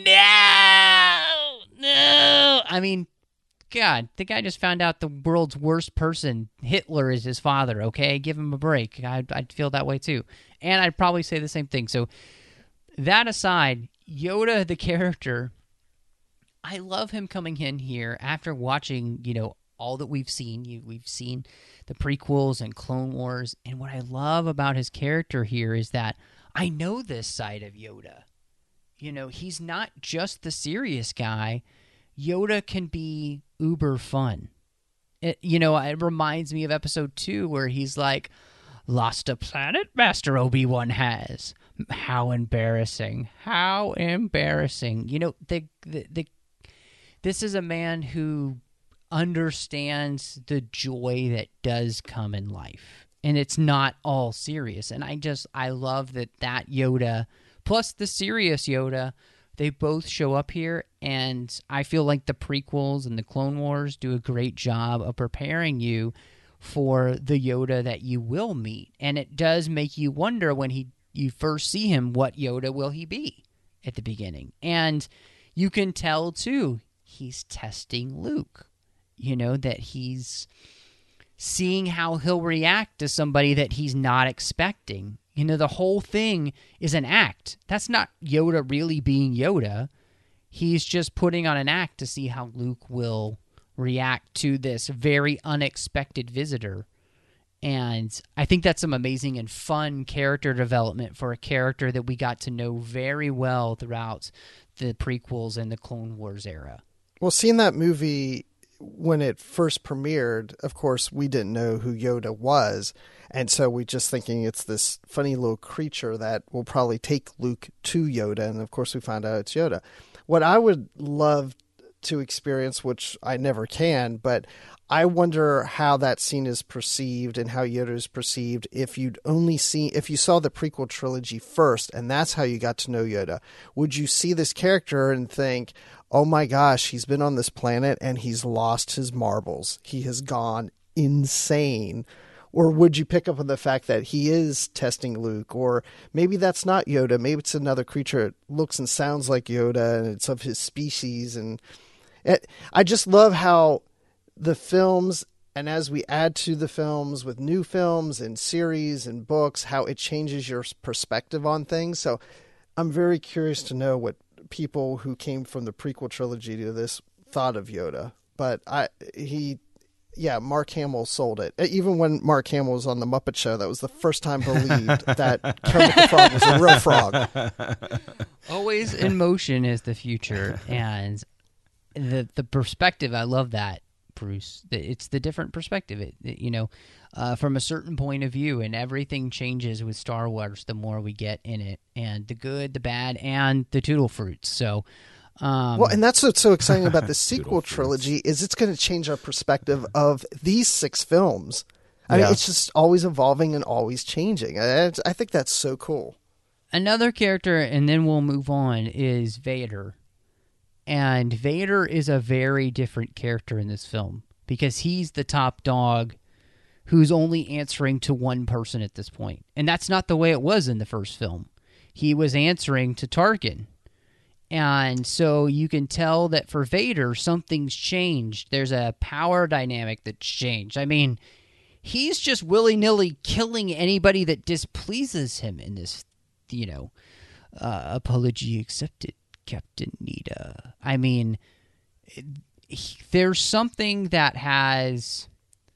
no. I mean, God, the guy just found out the world's worst person, Hitler, is his father, okay? Give him a break. I'd feel that way too. And I'd probably say the same thing. So that aside, Yoda, the character, I love him coming in here after watching, all that we've seen. We've seen the prequels and Clone Wars. And what I love about his character here is that I know this side of Yoda. He's not just the serious guy. Yoda can be uber fun. It reminds me of episode 2 where he's like, lost a planet Master Obi-Wan has. How embarrassing. How embarrassing. This is a man who understands the joy that does come in life. And it's not all serious. And I love that Yoda plus the serious Yoda, they both show up here, and I feel like the prequels and the Clone Wars do a great job of preparing you for the Yoda that you will meet. And it does make you wonder when you first see him, what Yoda will he be at the beginning? And you can tell, too, he's testing Luke. That he's seeing how he'll react to somebody that he's not expecting. The whole thing is an act. That's not Yoda really being Yoda. He's just putting on an act to see how Luke will react to this very unexpected visitor. And I think that's some amazing and fun character development for a character that we got to know very well throughout the prequels and the Clone Wars era. Well, seeing that movie when it first premiered, of course, we didn't know who Yoda was. And so we just thinking it's this funny little creature that will probably take Luke to Yoda. And of course, we find out it's Yoda. What I would love to experience, which I never can, but I wonder how that scene is perceived and how Yoda is perceived if you saw the prequel trilogy first and that's how you got to know Yoda. Would you see this character and think, oh my gosh, he's been on this planet and he's lost his marbles. He has gone insane. Or would you pick up on the fact that he is testing Luke? Or maybe that's not Yoda. Maybe it's another creature that looks and sounds like Yoda and it's of his species. And I just love how the films, and as we add to the films with new films and series and books, how it changes your perspective on things. So I'm very curious to know what people who came from the prequel trilogy to this thought of Yoda. But Mark Hamill sold it. Even when Mark Hamill was on the Muppet Show, that was the first time believed that Kermit the Frog was a real frog. Always in motion is the future, and the perspective. I love that Bruce. It's the different perspective. From a certain point of view, and everything changes with Star Wars the more we get in it, and the good, the bad, and the Toodle Fruits. So, and that's what's so exciting about the sequel trilogy is it's going to change our perspective of these 6 films. I mean, it's just always evolving and always changing. I think that's so cool. Another character, and then we'll move on, is Vader. And Vader is a very different character in this film because he's the top dog who's only answering to one person at this point. And that's not the way it was in the first film. He was answering to Tarkin. And so you can tell that for Vader, something's changed. There's a power dynamic that's changed. I mean, he's just willy-nilly killing anybody that displeases him in this, apology accepted, Captain Nita. I mean, there's something that has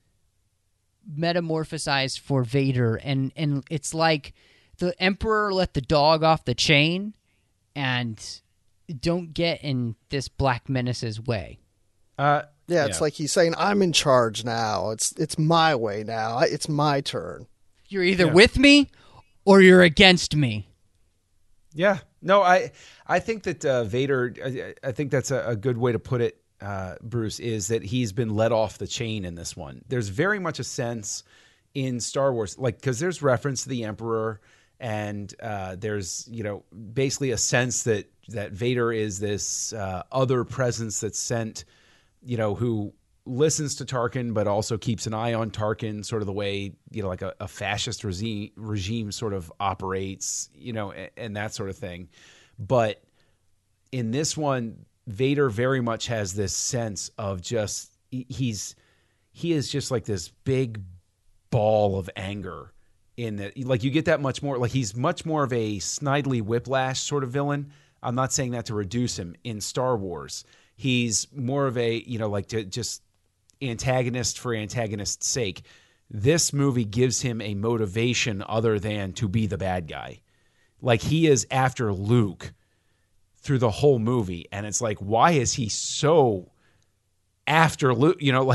metamorphosized for Vader, and it's like the Emperor let the dog off the chain and don't get in this Black Menace's way. It's like he's saying, I'm in charge now. It's my way now. It's my turn. You're either with me or you're against me. Yeah. No, I think that Vader, I think that's a good way to put it, Bruce, is that he's been let off the chain in this one. There's very much a sense in Star Wars, because there's reference to the Emperor, and there's, basically a sense that Vader is this other presence that's sent, who listens to Tarkin, but also keeps an eye on Tarkin, sort of the way, like a fascist regime sort of operates, and that sort of thing. But in this one, Vader very much has this sense of just, he is just like this big ball of anger in that, like, you get that much more, like, he's much more of a Snidely Whiplash sort of villain. I'm not saying that to reduce him. In Star Wars, he's more of a, just antagonist for antagonist's sake. This movie gives him a motivation other than to be the bad guy. Like, he is after Luke through the whole movie, and it's like, why is he so after Luke?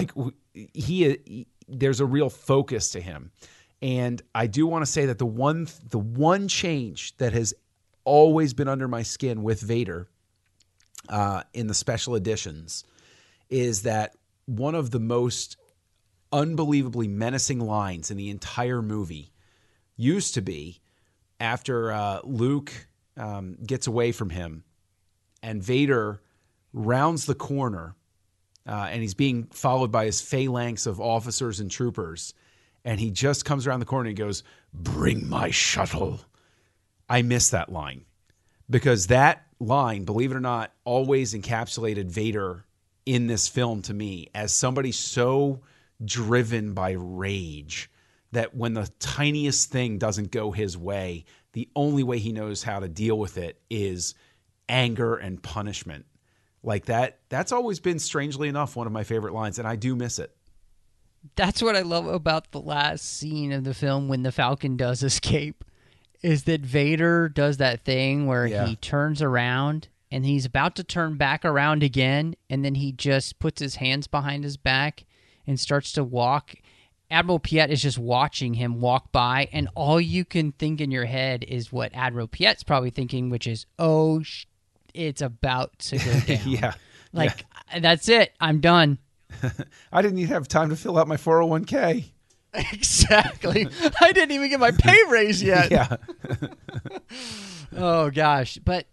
There's a real focus to him. And I do want to say that the one change that has always been under my skin with Vader in the special editions is that one of the most unbelievably menacing lines in the entire movie used to be after Luke gets away from him and Vader rounds the corner and he's being followed by his phalanx of officers and troopers, and he just comes around the corner and he goes, "Bring my shuttle." I miss that line, because that line, believe it or not, always encapsulated Vader in this film to me as somebody so driven by rage that when the tiniest thing doesn't go his way, the only way he knows how to deal with it is anger and punishment. Like that's always been, strangely enough, one of my favorite lines, and I do miss it. That's what I love about the last scene of the film when the Falcon does escape, is that Vader does that thing where he turns around and he's about to turn back around again, and then he just puts his hands behind his back and starts to walk. Admiral Piet is just watching him walk by, and all you can think in your head is what Admiral Piet's probably thinking, which is, it's about to go down. That's it. I'm done. I didn't even have time to fill out my 401k. Exactly. I didn't even get my pay raise yet. Yeah. Oh, gosh. But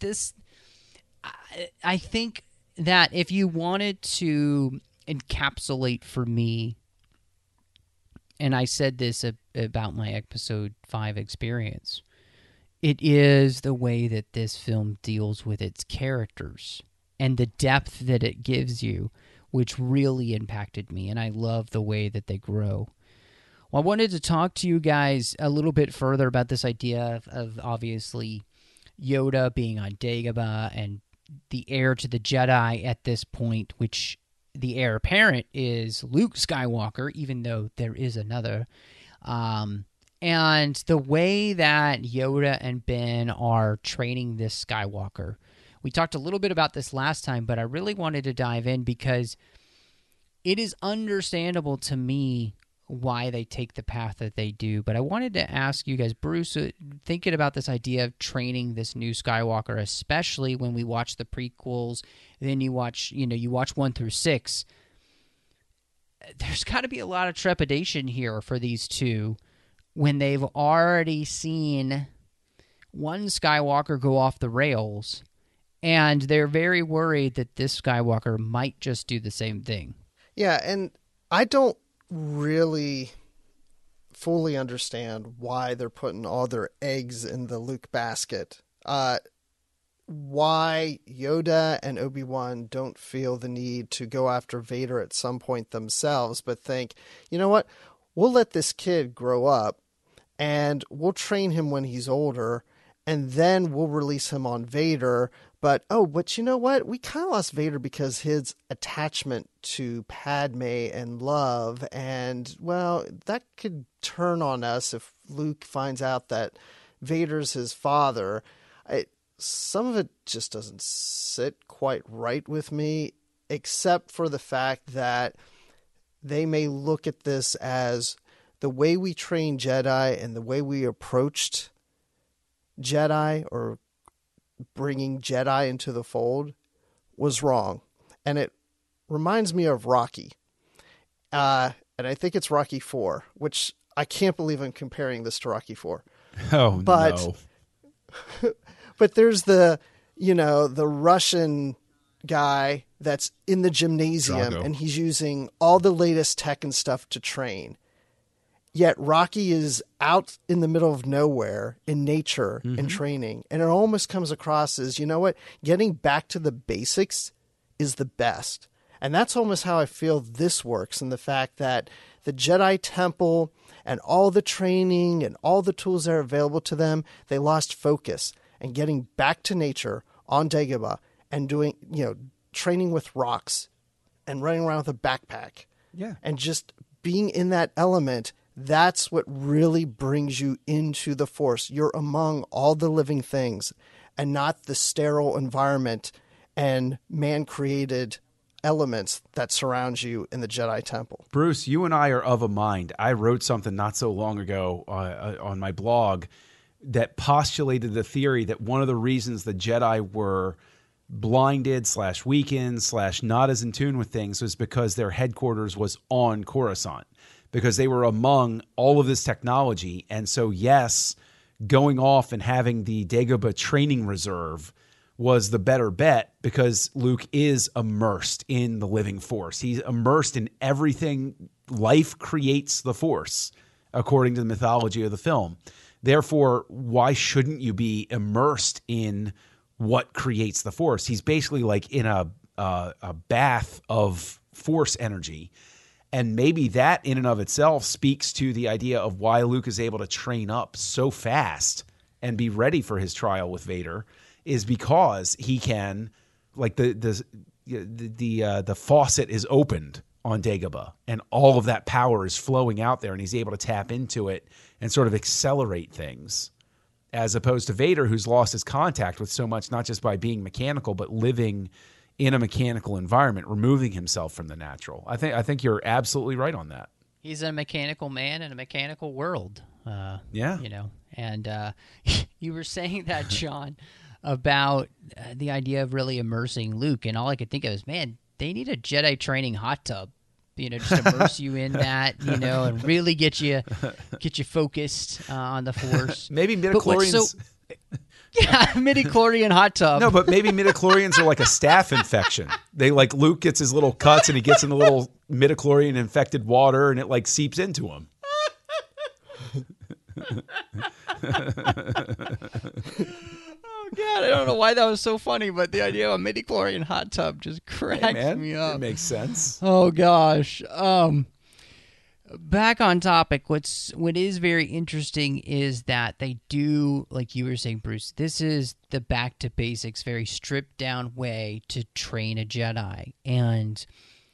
I think that if you wanted to encapsulate for me, and I said this about my episode 5 experience, it is the way that this film deals with its characters and the depth that it gives you, which really impacted me, and I love the way that they grow. Well, I wanted to talk to you guys a little bit further about this idea of obviously Yoda being on Dagobah and the heir to the Jedi at this point, which the heir apparent is Luke Skywalker, even though there is another. And the way that Yoda and Ben are training this Skywalker. We talked a little bit about this last time, but I really wanted to dive in because it is understandable to me why they take the path that they do. But I wanted to ask you guys, Bruce, thinking about this idea of training this new Skywalker, especially when we watch the prequels, then you watch 1 through 6. There's got to be a lot of trepidation here for these two when they've already seen one Skywalker go off the rails, and they're very worried that this Skywalker might just do the same thing. Yeah, and I don't really fully understand why they're putting all their eggs in the Luke basket. Why Yoda and Obi-Wan don't feel the need to go after Vader at some point themselves, but think, you know what, we'll let this kid grow up and we'll train him when he's older, and then we'll release him on Vader. But you know what? We kind of lost Vader because his attachment to Padme and love, and, well, that could turn on us if Luke finds out that Vader's his father. Some of it just doesn't sit quite right with me, except for the fact that they may look at this as the way we train Jedi and the way we approached Jedi or bringing Jedi into the fold was wrong. And it reminds me of Rocky. And I think it's Rocky 4, which I can't believe I'm comparing this to Rocky 4. Oh, no. But there's the Russian guy that's in the gymnasium Drago. and he's using all the latest tech and stuff to train. Yet Rocky is out in the middle of nowhere in nature and training. And it almost comes across as, you know what, getting back to the basics is the best. And that's almost how I feel this works, in the fact that the Jedi Temple and all the training and all the tools that are available to them, they lost focus. And getting back to nature on Dagobah and doing, training with rocks and running around with a backpack. Yeah. And just being in that element, that's what really brings you into the Force. You're among all the living things and not the sterile environment and man-created elements that surround you in the Jedi Temple. Bruce, you and I are of a mind. I wrote something not so long ago on my blog that postulated the theory that one of the reasons the Jedi were blinded / weakened / not as in tune with things was because their headquarters was on Coruscant, because they were among all of this technology. And so, yes, going off and having the Dagobah training reserve was the better bet, because Luke is immersed in the living Force. He's immersed in everything. Life creates the Force, according to the mythology of the film. Therefore, why shouldn't you be immersed in what creates the Force? He's basically like in a bath of Force energy. And maybe that in and of itself speaks to the idea of why Luke is able to train up so fast and be ready for his trial with Vader, is because he can, like the faucet is opened on Dagobah and all of that power is flowing out there, and he's able to tap into it and sort of accelerate things, as opposed to Vader, who's lost his contact with so much, not just by being mechanical, but living in a mechanical environment, removing himself from the natural. I think you're absolutely right on that. He's a mechanical man in a mechanical world. Yeah. And you were saying that, Sean, about the idea of really immersing Luke, and all I could think of is, man, they need a Jedi training hot tub, just immerse you in that, and really get you focused on the Force. Maybe midichlorians. Yeah, midichlorian hot tub. No, but maybe midichlorians are like a staph infection. They like Luke gets his little cuts and he gets in the little midichlorian infected water and it like seeps into him. Oh God, I don't know why that was so funny, but the idea of a midichlorian hot tub just cracks me up. It makes sense. Oh gosh. Back on topic, what is very interesting is that they do, like you were saying, Bruce, this is the back to basics, very stripped down way to train a Jedi. And,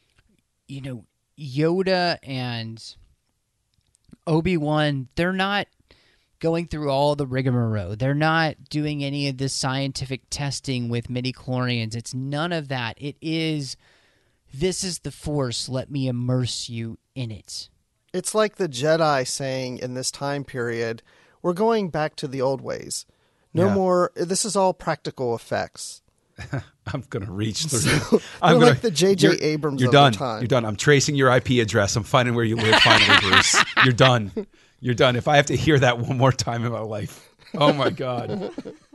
Yoda and Obi-Wan, they're not going through all the rigmarole. They're not doing any of this scientific testing with midichlorians. It's none of that. It is this is the Force, let me immerse you in it. It's like the Jedi saying in this time period, we're going back to the old ways. No more, this is all practical effects. I'm going to reach through. I'm like the J.J. Abrams You're of done. the time. You're done. I'm tracing your IP address. I'm finding where you live finally, Bruce. You're done. You're done. If I have to hear that one more time in my life. Oh, my God.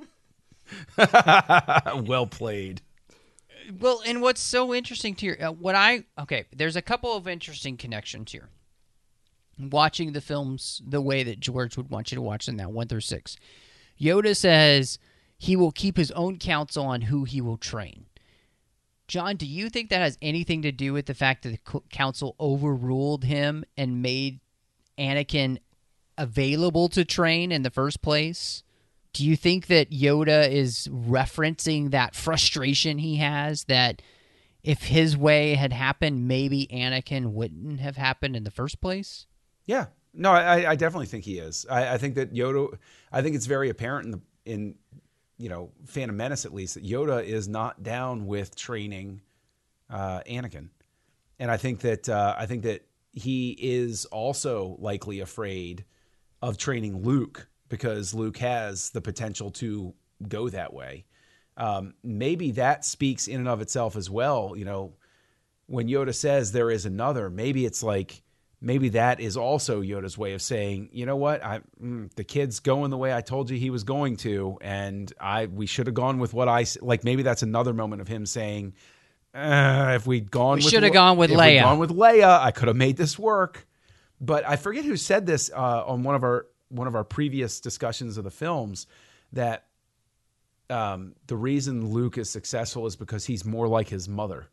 Well played. Well, and what's so interesting to your, there's a couple of interesting connections here. Watching the films the way that George would want you to watch them now, 1 through 6. Yoda says he will keep his own counsel on who he will train. John, do you think that has anything to do with the fact that the council overruled him and made Anakin available to train in the first place? Do you think that Yoda is referencing that frustration he has, that if his way had happened, maybe Anakin wouldn't have happened in the first place? Yeah. No, I definitely think he is. I think that Yoda, I think it's very apparent in Phantom Menace at least, that Yoda is not down with training Anakin. And I think that he is also likely afraid of training Luke because Luke has the potential to go that way. Maybe that speaks in and of itself as well. When Yoda says there is another, maybe it's like, maybe that is also Yoda's way of saying, you know what, the kid's going the way I told you he was going to, and we should have gone with what I like. Maybe that's another moment of him saying, if we'd gone, should have gone with Leia. We'd gone with Leia, I could have made this work. But I forget who said this on one of our previous discussions of the films, that the reason Luke is successful is because he's more like his mother.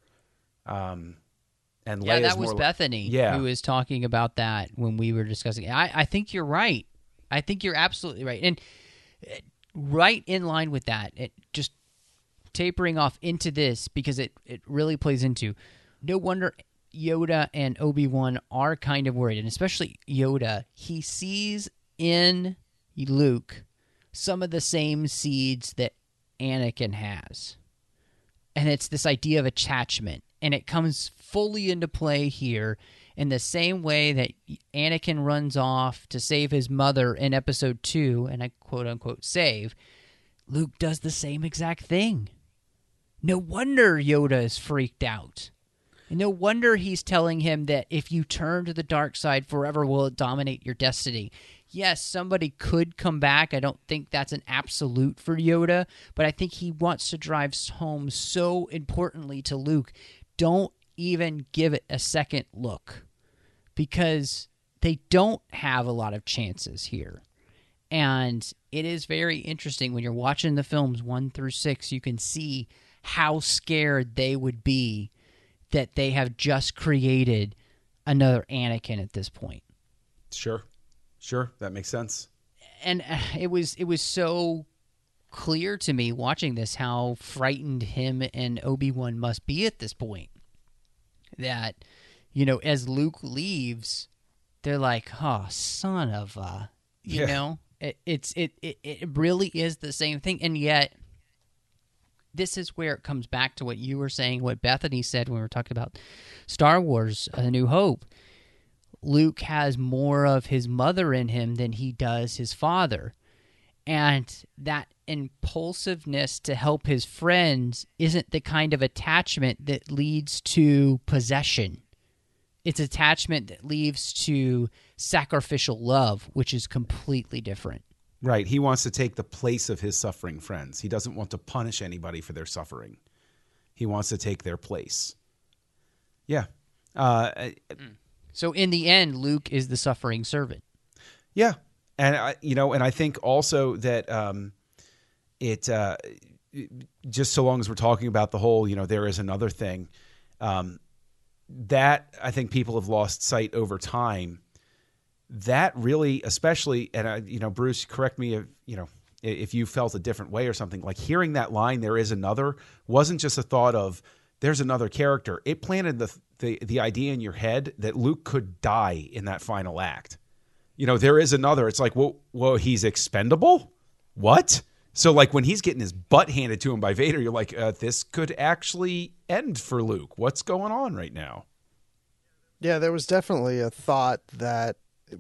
And Leia's that was more Bethany who was talking about that when we were discussing it. I think you're right. I think you're absolutely right. And right in line with that, it just tapering off into this, because it really plays into, no wonder Yoda and Obi-Wan are kind of worried, and especially Yoda. He sees in Luke some of the same seeds that Anakin has. And it's this idea of attachment. And it comes fully into play here in the same way that Anakin runs off to save his mother in Episode 2, and I quote-unquote save. Luke does the same exact thing. No wonder Yoda is freaked out. And no wonder he's telling him that if you turn to the dark side, forever will it dominate your destiny. Yes, somebody could come back. I don't think that's an absolute for Yoda, but I think he wants to drive home so importantly to Luke, don't even give it a second look, because they don't have a lot of chances here. And it is very interesting when you're watching the films 1 through 6, you can see how scared they would be that they have just created another Anakin at this point. Sure, that makes sense. And it was so clear to me watching this how frightened him and Obi-Wan must be at this point. That, as Luke leaves, they're like, oh, son of a, you know, it really is the same thing. And yet, this is where it comes back to what you were saying, what Bethany said when we were talking about Star Wars, A New Hope. Luke has more of his mother in him than he does his father. And that impulsiveness to help his friends isn't the kind of attachment that leads to possession. It's attachment that leads to sacrificial love, which is completely different. Right. He wants to take the place of his suffering friends. He doesn't want to punish anybody for their suffering. He wants to take their place. Yeah. So in the end, Luke is the suffering servant. Yeah. And I think also that just so long as we're talking about the whole, there is another thing, that I think people have lost sight over time. That really, especially, and Bruce, correct me if you felt a different way or something. Like hearing that line, "There is another," wasn't just a thought of there's another character. It planted the idea in your head that Luke could die in that final act. There is another. It's like, whoa, he's expendable? What? So, like, when he's getting his butt handed to him by Vader, you're like, this could actually end for Luke. What's going on right now? Yeah, there was definitely a thought that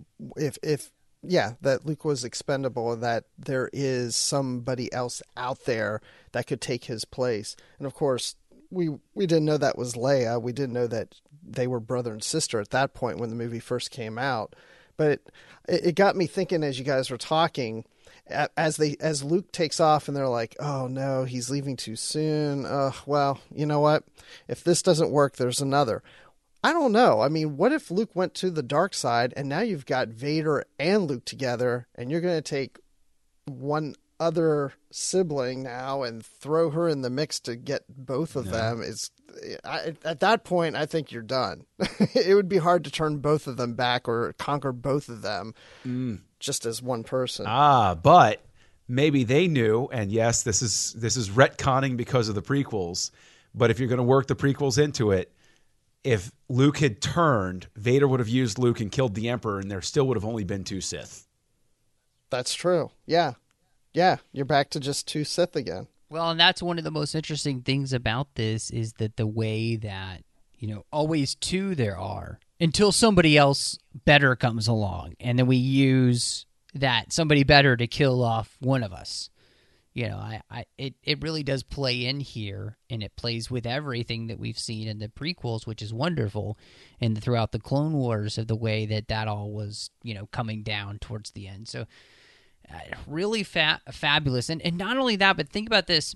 that Luke was expendable, that there is somebody else out there that could take his place. And of course, we didn't know that was Leia. We didn't know that they were brother and sister at that point when the movie first came out. But it got me thinking as you guys were talking, as Luke takes off and they're like, oh no, he's leaving too soon. Well, you know what? If this doesn't work, there's another. I don't know. I mean, what if Luke went to the dark side and now you've got Vader and Luke together and you're going to take one other sibling now and throw her in the mix to get both of them? At that point, I think you're done. It would be hard to turn both of them back or conquer both of them just as one person. But maybe they knew, and yes, this is retconning because of the prequels, but if you're going to work the prequels into it, if Luke had turned, Vader would have used Luke and killed the Emperor, and there still would have only been 2 Sith. That's true. Yeah. Yeah, you're back to just 2 Sith again. Well, and that's one of the most interesting things about this is that the way that, always 2 there are until somebody else better comes along, and then we use that somebody better to kill off one of us. It really does play in here, and it plays with everything that we've seen in the prequels, which is wonderful, and throughout the Clone Wars of the way that all was, coming down towards the end. So really fabulous. And not only that, but think about this.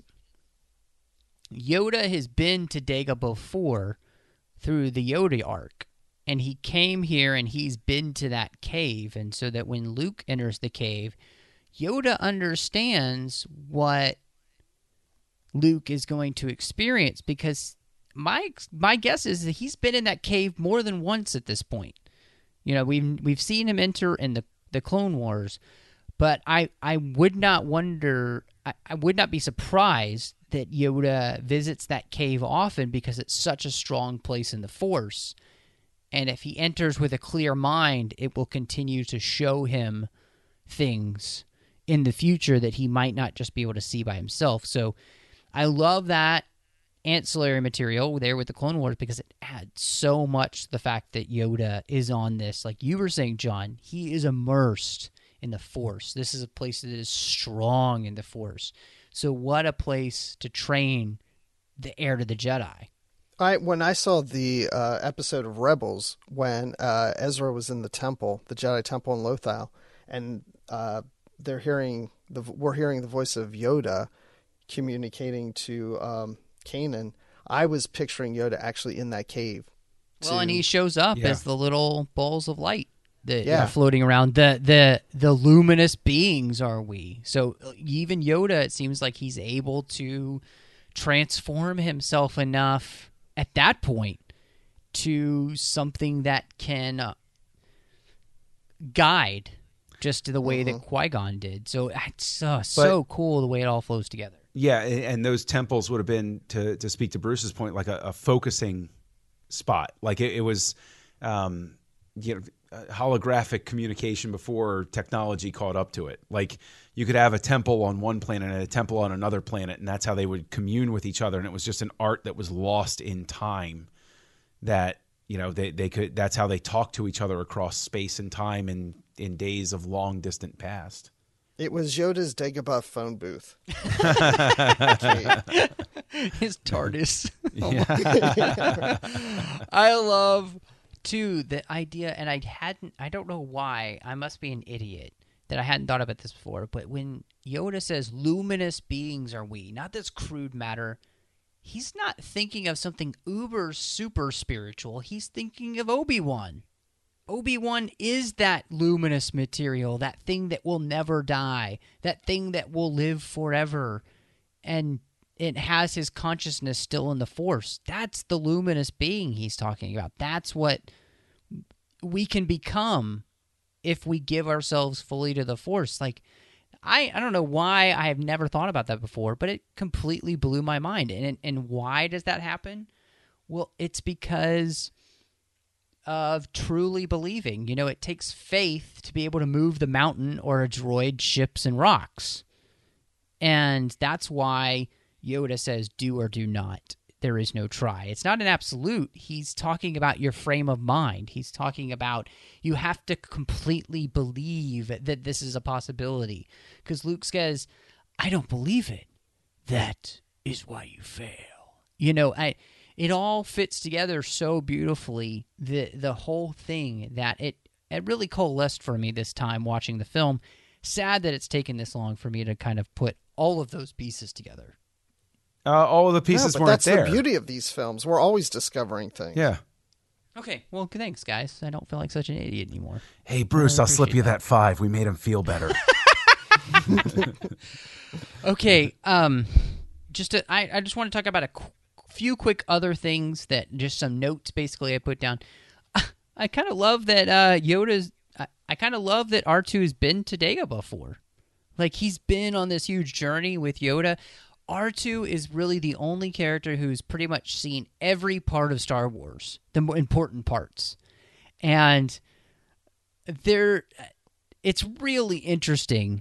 Yoda has been to Dagobah before through the Yoda arc, and he came here and he's been to that cave, and so that when Luke enters the cave, Yoda understands what Luke is going to experience, because my guess is that he's been in that cave more than once at this point. We've seen him enter in the Clone Wars, but I would not be surprised that Yoda visits that cave often, because it's such a strong place in the Force. And if he enters with a clear mind, it will continue to show him things in the future that he might not just be able to see by himself. So I love that ancillary material there with the Clone Wars, because it adds so much to the fact that Yoda is on this. Like you were saying, John, he is immersed in the Force. This is a place that is strong in the Force. So what a place to train the heir to the Jedi. When I saw the episode of Rebels, when Ezra was in the temple, the Jedi temple in Lothal, and we're hearing the voice of Yoda communicating to Kanan, I was picturing Yoda actually in that cave. Well, and he shows up as the little balls of light that are floating around. The luminous beings are we. So even Yoda, it seems like he's able to transform himself enough at that point to something that can guide just the way that Qui-Gon did. So it's so cool the way it all flows together. Yeah, and those temples would have been, to speak to Bruce's point, like a focusing spot. Like it was holographic communication before technology caught up to it. Like you could have a temple on one planet and a temple on another planet, and that's how they would commune with each other. And it was just an art that was lost in time, that they could. That's how they talked to each other across space and time in days of long distant past. It was Yoda's Dagobah phone booth. His TARDIS. I love too the idea, and I don't know why, I must be an idiot that I hadn't thought about this before, but when Yoda says luminous beings are we, not this crude matter, he's not thinking of something uber super spiritual. He's thinking of Obi-Wan. Obi-Wan is that luminous material, that thing that will never die, that thing that will live forever, and it has his consciousness still in the Force. That's the luminous being he's talking about. That's what we can become if we give ourselves fully to the Force. Like, I don't know why I have never thought about that before, but it completely blew my mind. And why does that happen? Well, it's because of truly believing. It takes faith to be able to move the mountain or a droid, ships, and rocks. And that's why Yoda says, do or do not. There is no try. It's not an absolute. He's talking about your frame of mind. He's talking about you have to completely believe that this is a possibility. Because Luke says, I don't believe it. That is why you fail. You know, it all fits together so beautifully, the whole thing, that it really coalesced for me this time watching the film. Sad that it's taken this long for me to kind of put all of those pieces together. All of the pieces but weren't that's there. the beauty of these films. We're always discovering things. Yeah. Okay, well, thanks, guys. I don't feel like such an idiot anymore. Hey, Bruce, I'll slip you that 5. We made him feel better. Okay, I just want to talk about a few quick other things, that just some notes basically I put down. I kind of love that I kind of love that R2 has been to Dagobah before. Like, he's been on this huge journey with Yoda. R2 is really the only character who's pretty much seen every part of Star Wars, the more important parts. And it's really interesting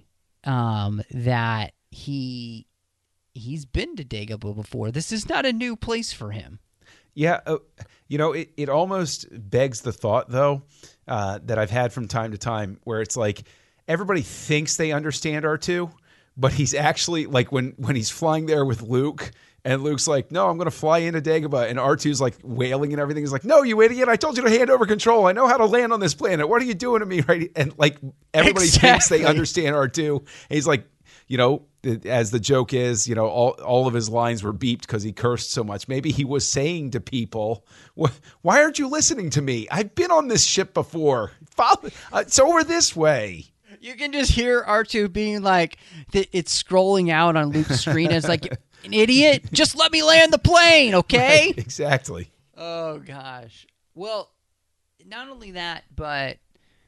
that he's been to Dagobah before. This is not a new place for him. Yeah, it almost begs the thought, though, that I've had from time to time, where it's like everybody thinks they understand R2, but he's actually, like, when he's flying there with Luke, and Luke's like, no, I'm going to fly into Dagobah, and R2's like wailing and everything. He's like, no, you idiot, I told you to hand over control. I know how to land on this planet. What are you doing to me? Right? And like everybody thinks they understand R2. And he's like, as the joke is, all of his lines were beeped because he cursed so much. Maybe he was saying to people, why aren't you listening to me? I've been on this ship before. It's over this way. You can just hear R2 being like, it's scrolling out on Luke's screen. And it's like, an idiot, just let me land the plane, okay? Right, exactly. Oh, gosh. Well, not only that, but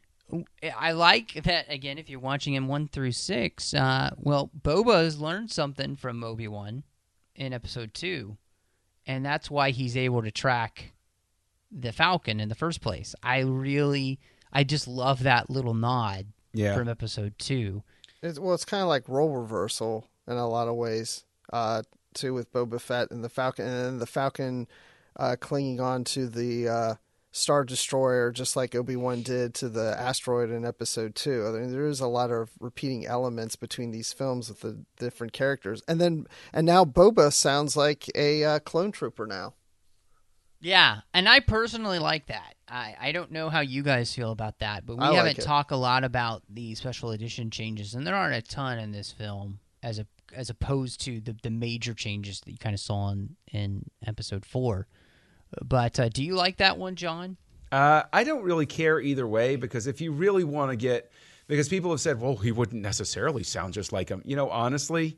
I like that, again, if you're watching him 1 through 6, Boba has learned something from Obi-Wan in Episode 2, and that's why he's able to track the Falcon in the first place. I just love that little nod from Episode 2. It's kind of like role reversal in a lot of ways, too, with Boba Fett and the Falcon, and then the Falcon clinging on to the Star Destroyer, just like Obi-Wan did to the asteroid in Episode 2. I mean, there is a lot of repeating elements between these films with the different characters. And now Boba sounds like a clone trooper now. Yeah, and I personally like that. I don't know how you guys feel about that, but we haven't talked a lot about the special edition changes, and there aren't a ton in this film as opposed to the major changes that you kind of saw in Episode 4. But do you like that one, John? I don't really care either way, because if you really want to get... Because people have said, well, he wouldn't necessarily sound just like him. Honestly,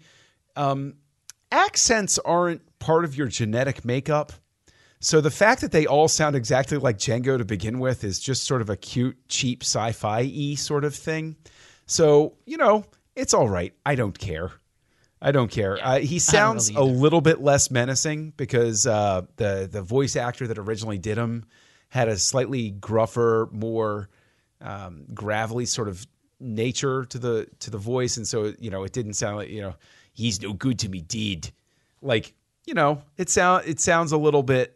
accents aren't part of your genetic makeup. So the fact that they all sound exactly like Jango to begin with is just sort of a cute, cheap sci-fi-y sort of thing. So, it's all right. I don't care. Yeah, he sounds a little bit less menacing because the voice actor that originally did him had a slightly gruffer, more gravelly sort of nature to the voice, and so it didn't sound like he's no good to me, did. Like it sounds a little bit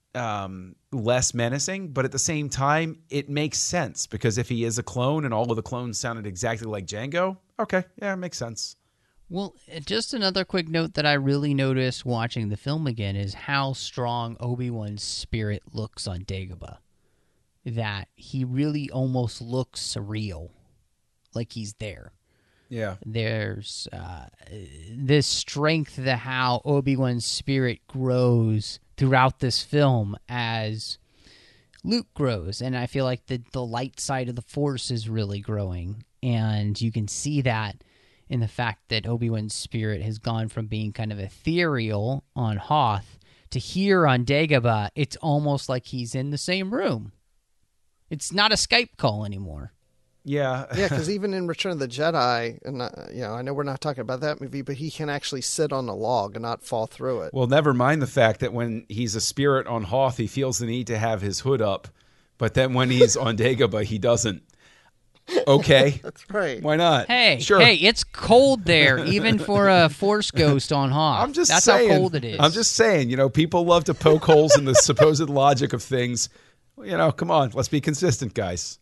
less menacing, but at the same time it makes sense, because if he is a clone and all of the clones sounded exactly like Jango, okay, yeah, it makes sense. Well, just another quick note that I really noticed watching the film again is how strong Obi-Wan's spirit looks on Dagobah. That he really almost looks surreal, like he's there. Yeah. There's this strength to how Obi-Wan's spirit grows throughout this film as Luke grows, and I feel like the light side of the Force is really growing, and you can see that in the fact that Obi-Wan's spirit has gone from being kind of ethereal on Hoth to here on Dagobah. It's almost like he's in the same room. It's not a Skype call anymore. Yeah. Yeah, because even in Return of the Jedi, and I know we're not talking about that movie, but he can actually sit on a log and not fall through it. Well, never mind the fact that when he's a spirit on Hoth, he feels the need to have his hood up, but then when he's on Dagobah, he doesn't. Okay. That's right. Why not? Hey, sure. hey, it's cold there, even for a Force ghost on Hoth. I'm just That's saying, how cold it is. I'm just saying, people love to poke holes in the supposed logic of things. Come on, let's be consistent, guys.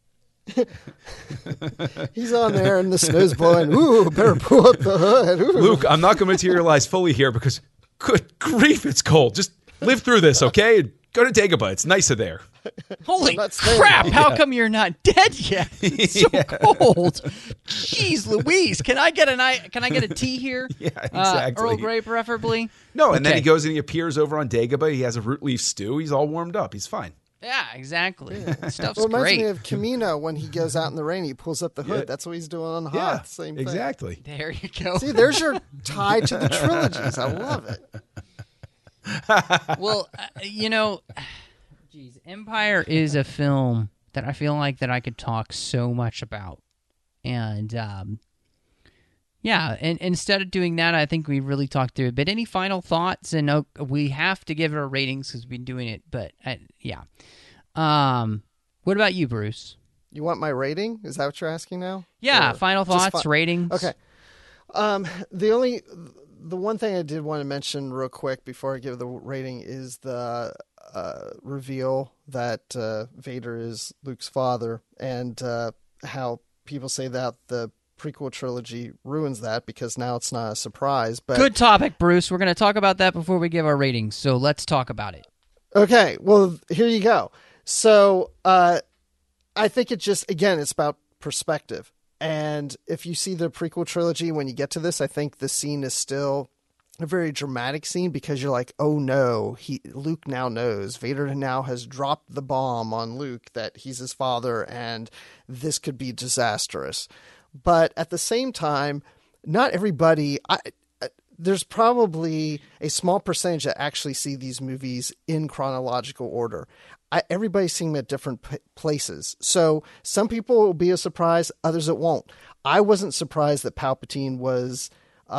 He's on there and the snow's blowing. Ooh, better pull up the hood. Ooh. Luke, I'm not going to materialize fully here because, good grief, it's cold. Just live through this, okay? And go to Dagobah. It's nicer there. Holy crap! How come you're not dead yet? It's so cold. Jeez, Louise, can I get a tea here? Yeah, exactly. Earl Grey, preferably. No, and then he goes and he appears over on Dagobah. He has a root leaf stew. He's all warmed up. He's fine. Yeah, exactly. Stuff's Well, it reminds great. me of Kamino when he goes out in the rain. He pulls up the hood. Yeah. That's what he's doing on Hoth. Yeah, Same thing. exactly. There you go. See, there's your tie to the trilogies. I love it. Well, geez, Empire is a film that I feel like that I could talk so much about, and and instead of doing that, I think we really talked through it. But any final thoughts? And we have to give it our ratings because we've been doing it. But what about you, Bruce? You want my rating? Is that what you're asking now? Yeah, Or final just thoughts, ratings. Okay. The one thing I did want to mention real quick before I give the rating is the reveal that Vader is Luke's father, and how people say that the prequel trilogy ruins that because now it's not a surprise. But Good topic, Bruce. We're going to talk about that before we give our ratings, so let's talk about it. Okay, well, here you go. So I think it just, again, it's about perspective. And if you see the prequel trilogy, when you get to this, I think the scene is still a very dramatic scene because you're like, oh no, Luke now knows. Vader now has dropped the bomb on Luke that he's his father and this could be disastrous. But at the same time, not everybody... there's probably a small percentage that actually see these movies in chronological order. Everybody's seeing them at different places. So some people will be a surprise, others it won't. I wasn't surprised that Palpatine was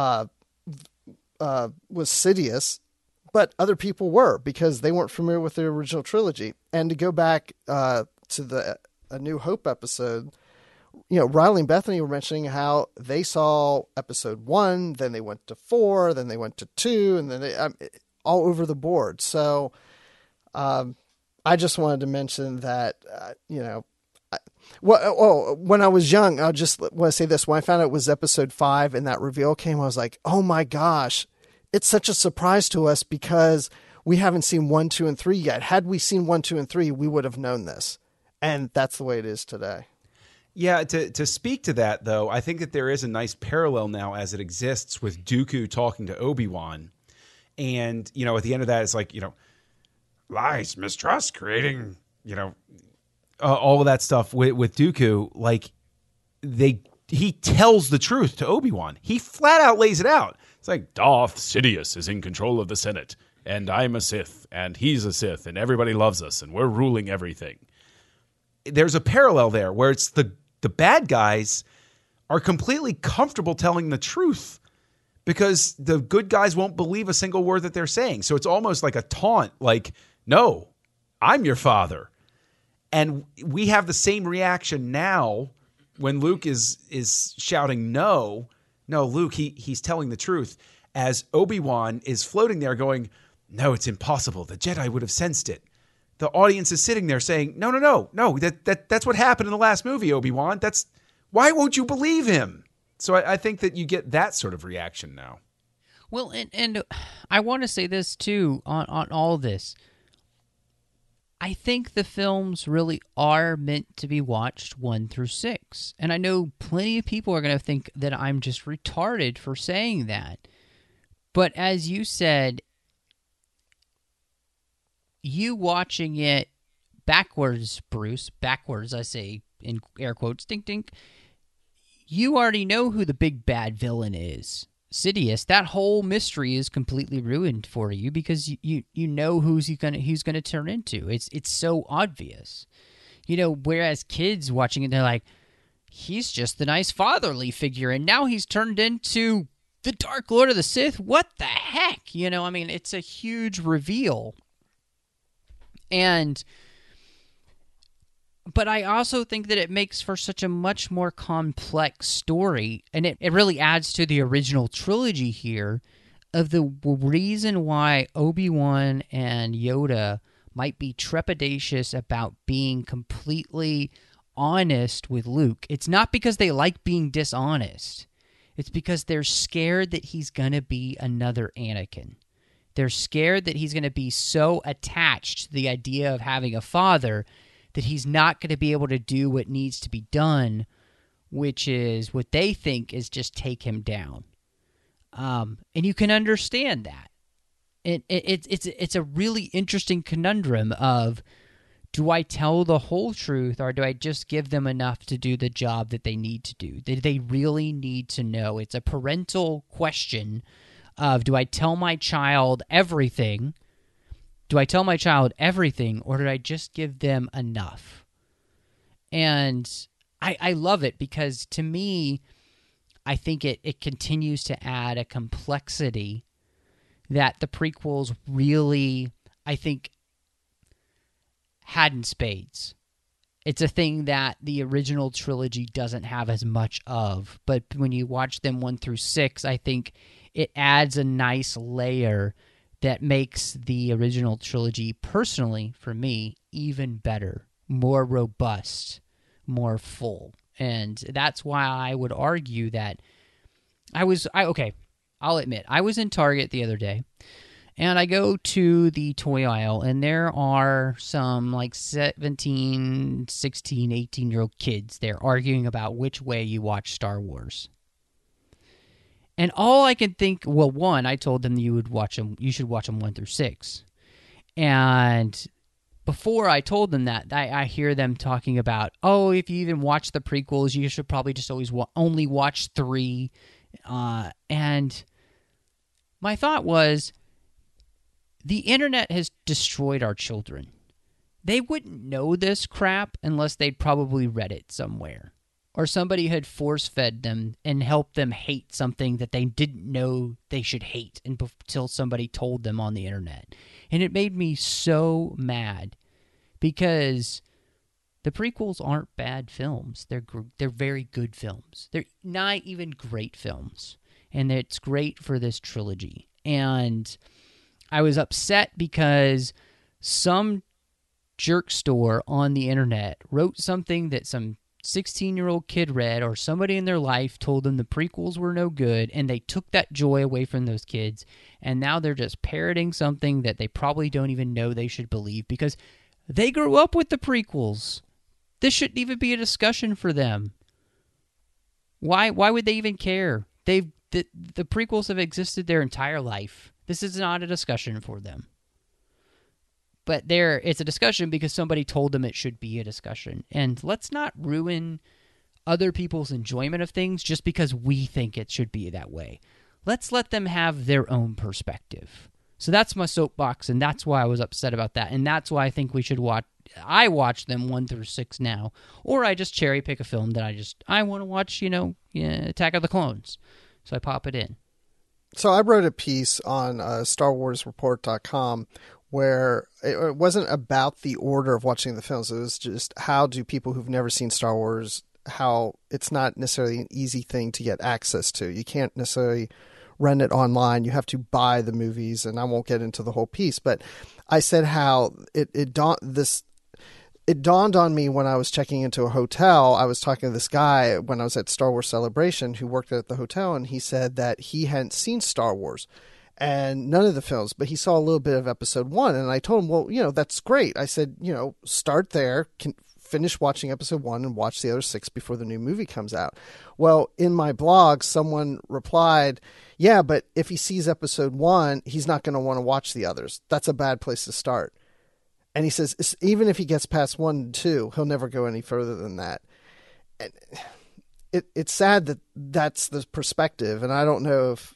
Sidious, but other people were because they weren't familiar with the original trilogy. And to go back to the A New Hope episode, Riley and Bethany were mentioning how they saw episode 1, then they went to 4, then they went to 2, and then they all over the board. So I just wanted to mention that, when I was young, I just want to say this. When I found out it was episode 5 and that reveal came, I was like, oh my gosh, it's such a surprise to us because we haven't seen 1, 2, and 3 yet. Had we seen 1, 2, and 3, we would have known this. And that's the way it is today. Yeah, to speak to that, though, I think that there is a nice parallel now as it exists with Dooku talking to Obi-Wan. And, at the end of that, it's like, lies, mistrust, creating, all of that stuff with Dooku. Like, he tells the truth to Obi-Wan. He flat out lays it out. It's like, Darth Sidious is in control of the Senate, and I'm a Sith, and he's a Sith, and everybody loves us, and we're ruling everything. There's a parallel there where it's the bad guys are completely comfortable telling the truth because the good guys won't believe a single word that they're saying. So it's almost like a taunt, like, no, I'm your father. And we have the same reaction now when Luke is shouting, no, Luke, he's telling the truth, as Obi-Wan is floating there going, no, it's impossible. The Jedi would have sensed it. The audience is sitting there saying, no, that's what happened in the last movie, Obi-Wan. Why won't you believe him? So I think that you get that sort of reaction now. Well, and I want to say this, too, on all of this. I think the films really are meant to be watched 1 through 6. And I know plenty of people are going to think that I'm just retarded for saying that. But as you said, you watching it backwards, Bruce, backwards, I say in air quotes, dink, dink, you already know who the big bad villain is. Sidious. That whole mystery is completely ruined for you because you know who's he gonna turn into. It's so obvious. Whereas kids watching it, they're like, he's just the nice fatherly figure, and now he's turned into the Dark Lord of the Sith. What the heck? It's a huge reveal. And But I also think that it makes for such a much more complex story, and it really adds to the original trilogy here of the reason why Obi-Wan and Yoda might be trepidatious about being completely honest with Luke. It's not because they like being dishonest. It's because they're scared that he's going to be another Anakin. They're scared that he's going to be so attached to the idea of having a father that he's not going to be able to do what needs to be done, which is what they think is just take him down. And you can understand that. It's a really interesting conundrum of, do I tell the whole truth or do I just give them enough to do the job that they need to do? They really need to know. It's a parental question of, do I tell my child everything? Do I tell my child everything, or did I just give them enough? And I love it because, to me, I think it continues to add a complexity that the prequels really, I think, had in spades. It's a thing that the original trilogy doesn't have as much of, but when you watch them 1 through 6, I think it adds a nice layer that makes the original trilogy, personally, for me, even better, more robust, more full. And that's why I would argue that I'll admit, I was in Target the other day, and I go to the toy aisle, and there are some like 17, 16, 18-year-old kids there arguing about which way you watch Star Wars. And all I can think, well, one, I told them you should watch them 1 through 6. And before I told them that, I hear them talking about, oh, if you even watch the prequels, you should probably just always only watch 3. And my thought was, the internet has destroyed our children. They wouldn't know this crap unless they'd probably read it somewhere, or somebody had force-fed them and helped them hate something that they didn't know they should hate until somebody told them on the internet. And it made me so mad because the prequels aren't bad films. They're very good films. They're not even great films. And it's great for this trilogy. And I was upset because some jerk store on the internet wrote something that some 16-year-old kid read, or somebody in their life told them the prequels were no good, and they took that joy away from those kids, and now they're just parroting something that they probably don't even know they should believe because they grew up with the prequels. This shouldn't even be a discussion for them. Why would they even care? The prequels have existed their entire life. This is not a discussion for them. But it's a discussion because somebody told them it should be a discussion. And let's not ruin other people's enjoyment of things just because we think it should be that way. Let's let them have their own perspective. So that's my soapbox, and that's why I was upset about that. And that's why I think we should watch. I watch them 1 through 6 now. Or I just cherry pick a film that I want to watch, Attack of the Clones. So I pop it in. So I wrote a piece on StarWarsReport.com where it wasn't about the order of watching the films. It was just, how do people who've never seen Star Wars, how it's not necessarily an easy thing to get access to. You can't necessarily rent it online. You have to buy the movies, and I won't get into the whole piece. But I said how it dawned on me when I was checking into a hotel. I was talking to this guy when I was at Star Wars Celebration who worked at the hotel, and he said that he hadn't seen Star Wars and none of the films, but he saw a little bit of episode 1. And I told him, well, that's great. I said, start there, finish watching episode 1 and watch the other 6 before the new movie comes out. Well, in my blog, someone replied, yeah, but if he sees episode 1, he's not going to want to watch the others. That's a bad place to start. And he says, even if he gets past 1 and 2, he'll never go any further than that. And it's sad that that's the perspective. And I don't know if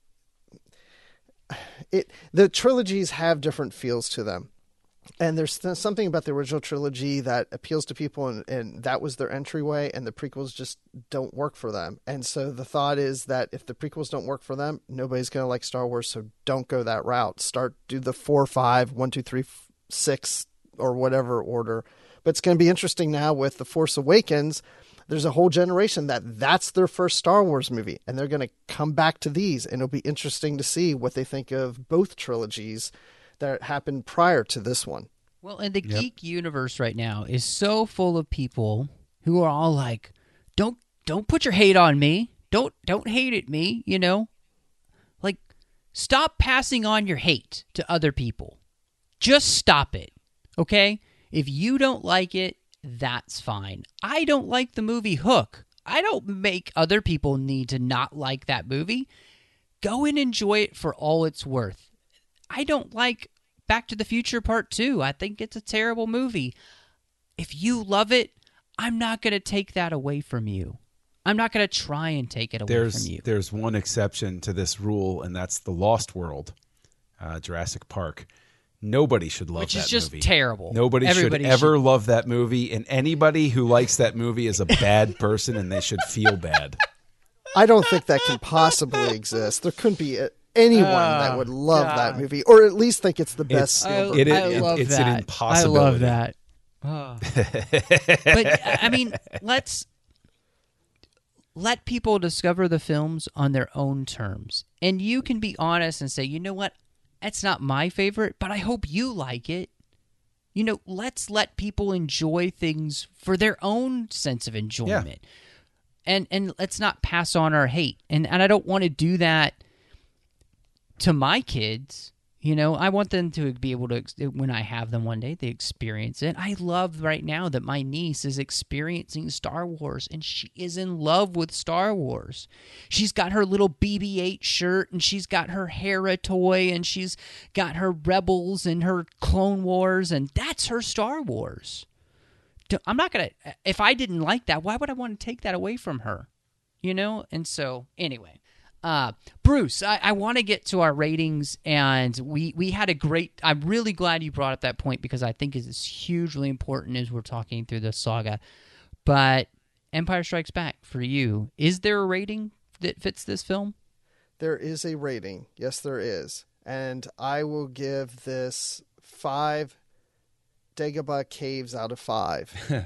the trilogies have different feels to them. And there's something about the original trilogy that appeals to people, and that was their entryway, and the prequels just don't work for them. And so the thought is that if the prequels don't work for them, nobody's going to like Star Wars, so don't go that route. Do the 4, 5, 1, 2, 3, 6, or whatever order, But it's going to be interesting now with The Force Awakens. There's a whole generation that's their first Star Wars movie, and they're going to come back to these, and it'll be interesting to see what they think of both trilogies that happened prior to this one. Well, and the geek universe right now is so full of people who are all like, don't put your hate on me. Don't hate at me, you know? Like, stop passing on your hate to other people. Just stop it, okay? If you don't like it, that's fine. I don't like the movie Hook. I don't make other people need to not like that movie. Go and enjoy it for all it's worth. I don't like Back to the Future Part 2. I think it's a terrible movie. If you love it, I'm not going to take that away from you. I'm not going to try and take it away from you. There's one exception to this rule, and that's The Lost World, Jurassic Park. Nobody should love that movie. Which is just terrible. Everybody should ever love that movie, and anybody who likes that movie is a bad person, and they should feel bad. I don't think that can possibly exist. There couldn't be anyone that would love that movie, or at least think it's the best Spielberg. I love it's that. an impossibility. I love that. But, I mean, let's let people discover the films on their own terms. And you can be honest and say, you know what? It's not my favorite, but I hope you like it. You know, let's let people enjoy things for their own sense of enjoyment. Yeah. And let's not pass on our hate. And I don't want to do that to my kids. You know, I want them to be able to, when I have them one day, they experience it. I love right now that my niece is experiencing Star Wars, and she is in love with Star Wars. She's got her little BB-8 shirt, and she's got her Hera toy, and she's got her Rebels and her Clone Wars, and that's her Star Wars. I'm not going to, if I didn't like that, why would I want to take that away from her? You know? And so, anyway. Bruce, I want to get to our ratings, and we had a great... I'm really glad you brought up that point, because I think it's hugely important as we're talking through this saga. But Empire Strikes Back, for you, is there a rating that fits this film? There is a rating. Yes, there is. And I will give this 5 Dagobah Caves out of 5.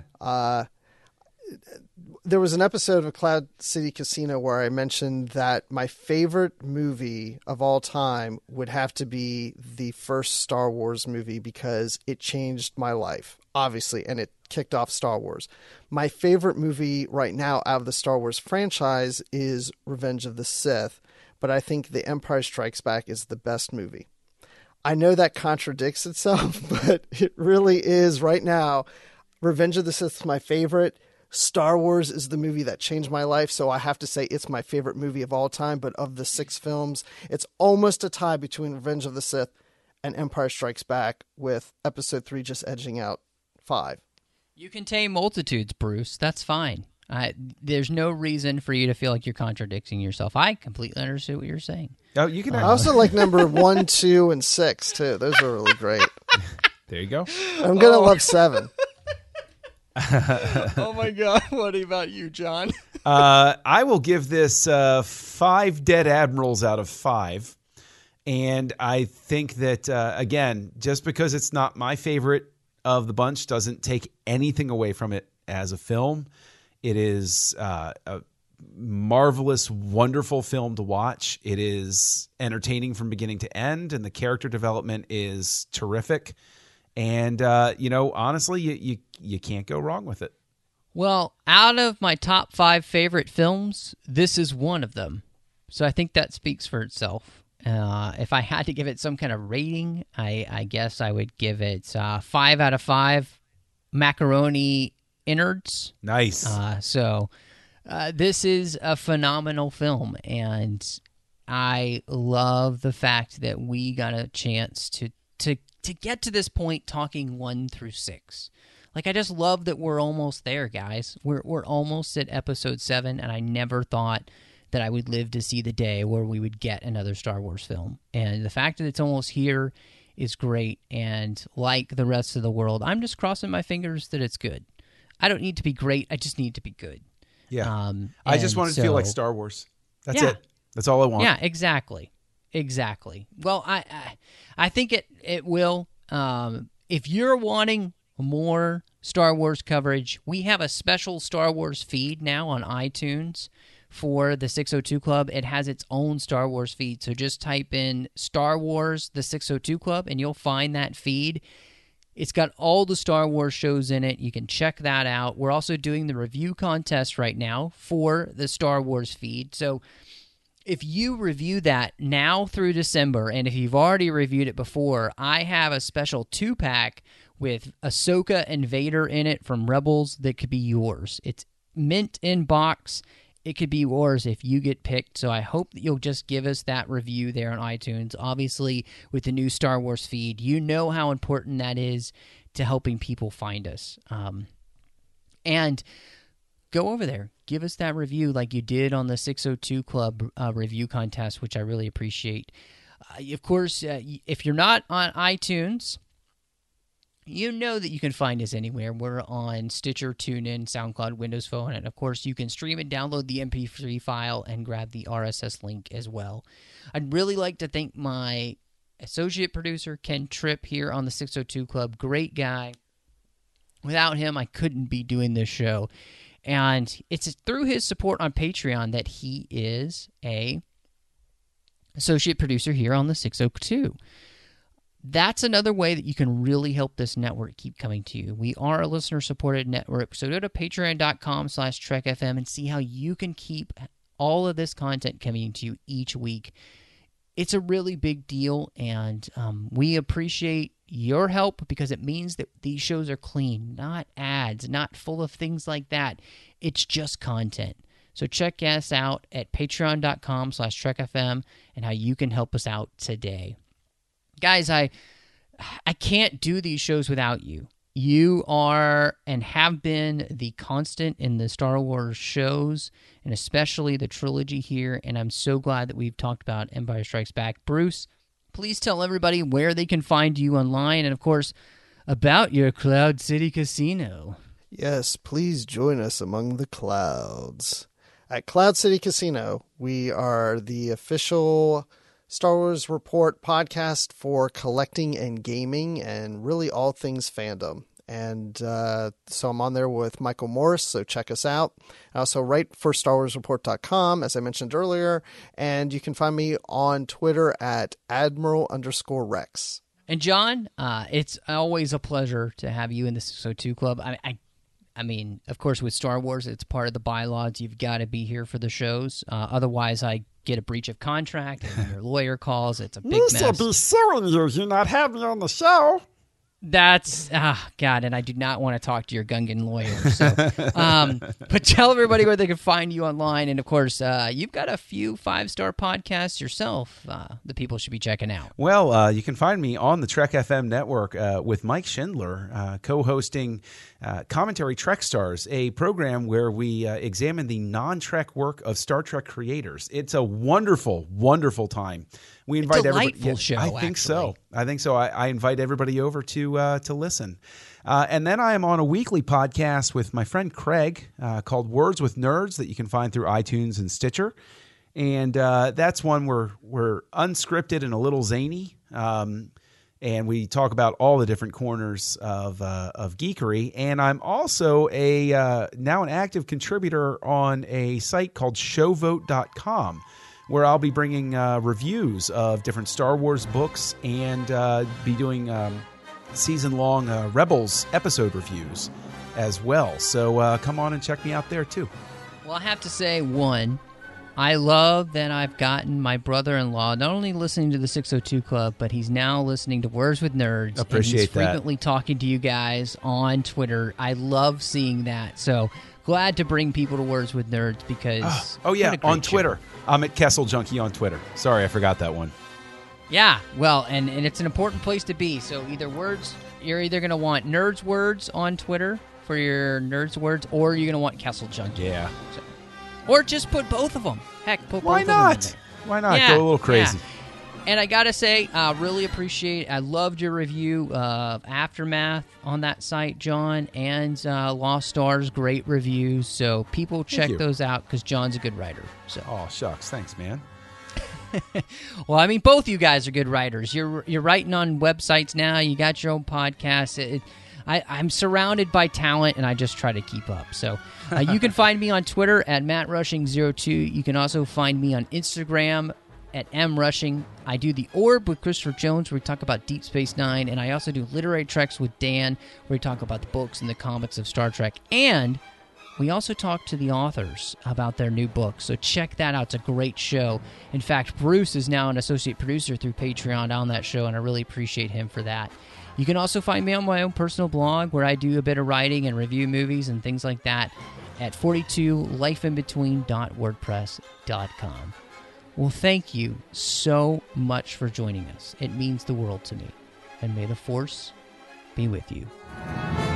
There was an episode of Cloud City Casino where I mentioned that my favorite movie of all time would have to be the first Star Wars movie, because it changed my life, obviously, and it kicked off Star Wars. My favorite movie right now out of the Star Wars franchise is Revenge of the Sith, but I think The Empire Strikes Back is the best movie. I know that contradicts itself, but it really is right now. Revenge of the Sith is my favorite. Star Wars is the movie that changed my life, so I have to say it's my favorite movie of all time. But of the 6 films, it's almost a tie between Revenge of the Sith and Empire Strikes Back, with Episode 3 just edging out 5. You can tame multitudes, Bruce. That's fine. There's no reason for you to feel like you're contradicting yourself. I completely understand what you're saying. Oh, you can. I also like number 1, 2, and 6 too. Those are really great. There you go. I'm gonna love 7. Oh my God! What about you, John? I will give this 5 Dead Admirals out of 5, and I think that again, just because it's not my favorite of the bunch, doesn't take anything away from it as a film. It is a marvelous, wonderful film to watch. It is entertaining from beginning to end, and the character development is terrific. And, honestly, you can't go wrong with it. Well, out of my top 5 favorite films, this is one of them. So I think that speaks for itself. If I had to give it some kind of rating, I guess I would give it 5 out of 5 macaroni innards. Nice. So this is a phenomenal film, and I love the fact that we got a chance to get to this point talking 1 through 6. Like, I just love that we're almost there, guys. We're almost at episode 7, and I never thought that I would live to see the day where we would get another Star Wars film. And the fact that it's almost here is great, and like the rest of the world, I'm just crossing my fingers that it's good. I don't need to be great, I just need to be good. Yeah. I just wanted to feel like Star Wars. That's it. That's all I want. Yeah, exactly. Well, I think it will. If you're wanting more Star Wars coverage. We have a special Star Wars feed now on iTunes for the 602 Club. It has its own Star Wars feed, so just type in Star Wars, the 602 Club, and you'll find that feed. It's got all the Star Wars shows in it. You can check that out. We're also doing the review contest right now for the Star Wars feed. So if you review that now through December, and if you've already reviewed it before, I have a special 2-pack with Ahsoka and Vader in it from Rebels that could be yours. It's mint in box. It could be yours if you get picked, so I hope that you'll just give us that review there on iTunes. Obviously, with the new Star Wars feed, you know how important that is to helping people find us. And go over there. Give us that review like you did on the 602 Club review contest, which I really appreciate. Of course, if you're not on iTunes, you know that you can find us anywhere. We're on Stitcher, TuneIn, SoundCloud, Windows Phone, and of course you can stream and download the MP3 file and grab the RSS link as well. I'd really like to thank my associate producer, Ken Tripp, here on the 602 Club. Great guy. Without him, I couldn't be doing this show. And it's through his support on Patreon that he is a associate producer here on the 602. That's another way that you can really help this network keep coming to you. We are a listener-supported network, so go to patreon.com/TrekFM and see how you can keep all of this content coming to you each week. It's a really big deal, and we appreciate your help because it means that these shows are clean, not ads, not full of things like that. It's just content. So check us out at patreon.com/TrekFM and how you can help us out today. Guys, I can't do these shows without you. You are and have been the constant in the Star Wars shows, and especially the trilogy here, and I'm so glad that we've talked about Empire Strikes Back. Bruce, please tell everybody where they can find you online, and of course, about your Cloud City Casino. Yes, please join us among the clouds. At Cloud City Casino, we are the official Star Wars Report podcast for collecting and gaming and really all things fandom. And so I'm on there with Michael Morris, so check us out. I also write for StarWarsReport.com, as I mentioned earlier, and you can find me on Twitter at Admiral_Rex. And John, it's always a pleasure to have you in the 602 Club. I mean, of course, with Star Wars, it's part of the bylaws. You've got to be here for the shows. Otherwise, I get a breach of contract, and your lawyer calls. It's a big mess. This will be suing you. You're not having me on the show. That's, God, and I do not want to talk to your Gungan lawyer. So, but tell everybody where they can find you online. And, of course, you've got a few 5-star podcasts yourself that people should be checking out. Well, you can find me on the Trek FM network with Mike Schindler, co-hosting Commentary Trek Stars, a program where we examine the non-Trek work of Star Trek creators. It's a wonderful, wonderful time. We invite everybody. Show, I think so. I invite everybody over to listen. And then I am on a weekly podcast with my friend Craig called Words with Nerds that you can find through iTunes and Stitcher. And that's one where we're unscripted and a little zany. And we talk about all the different corners of geekery. And I'm also now an active contributor on a site called showvote.com, where I'll be bringing reviews of different Star Wars books and be doing season-long Rebels episode reviews as well. So come on and check me out there, too. Well, I have to say, one, I love that I've gotten my brother-in-law not only listening to the 602 Club, but he's now listening to Words with Nerds. Appreciate and he's that. Frequently talking to you guys on Twitter. I love seeing that. So glad to bring people to Words with Nerds because on Twitter. I'm at Kessel Junkie on Twitter. Sorry, I forgot that one. Yeah, well, and it's an important place to be. So you're either going to want Nerds Words on Twitter for your Nerds Words, or you're going to want Kessel Junkie. Yeah. So, or just put both of them. Heck, put Why both not? of them in there. Why not? Yeah, Go a little crazy. Yeah. And I got to say, I really appreciate, I loved your review of Aftermath on that site, John, and Lost Stars, great reviews. So people check those out because John's a good writer. So. Oh, shucks. Thanks, man. Well, I mean, both you guys are good writers. You're writing on websites now. You got your own podcast. I'm surrounded by talent, and I just try to keep up. So you can find me on Twitter at MattRushing02. You can also find me on Instagram at MRushing. I do The Orb with Christopher Jones, where we talk about Deep Space Nine, and I also do Literary Treks with Dan, where we talk about the books and the comics of Star Trek. And we also talk to the authors about their new books, so check that out. It's a great show. In fact, Bruce is now an associate producer through Patreon on that show, and I really appreciate him for that. You can also find me on my own personal blog, where I do a bit of writing and review movies and things like that at 42lifeinbetween.wordpress.com. Well, thank you so much for joining us. It means the world to me. And may the Force be with you.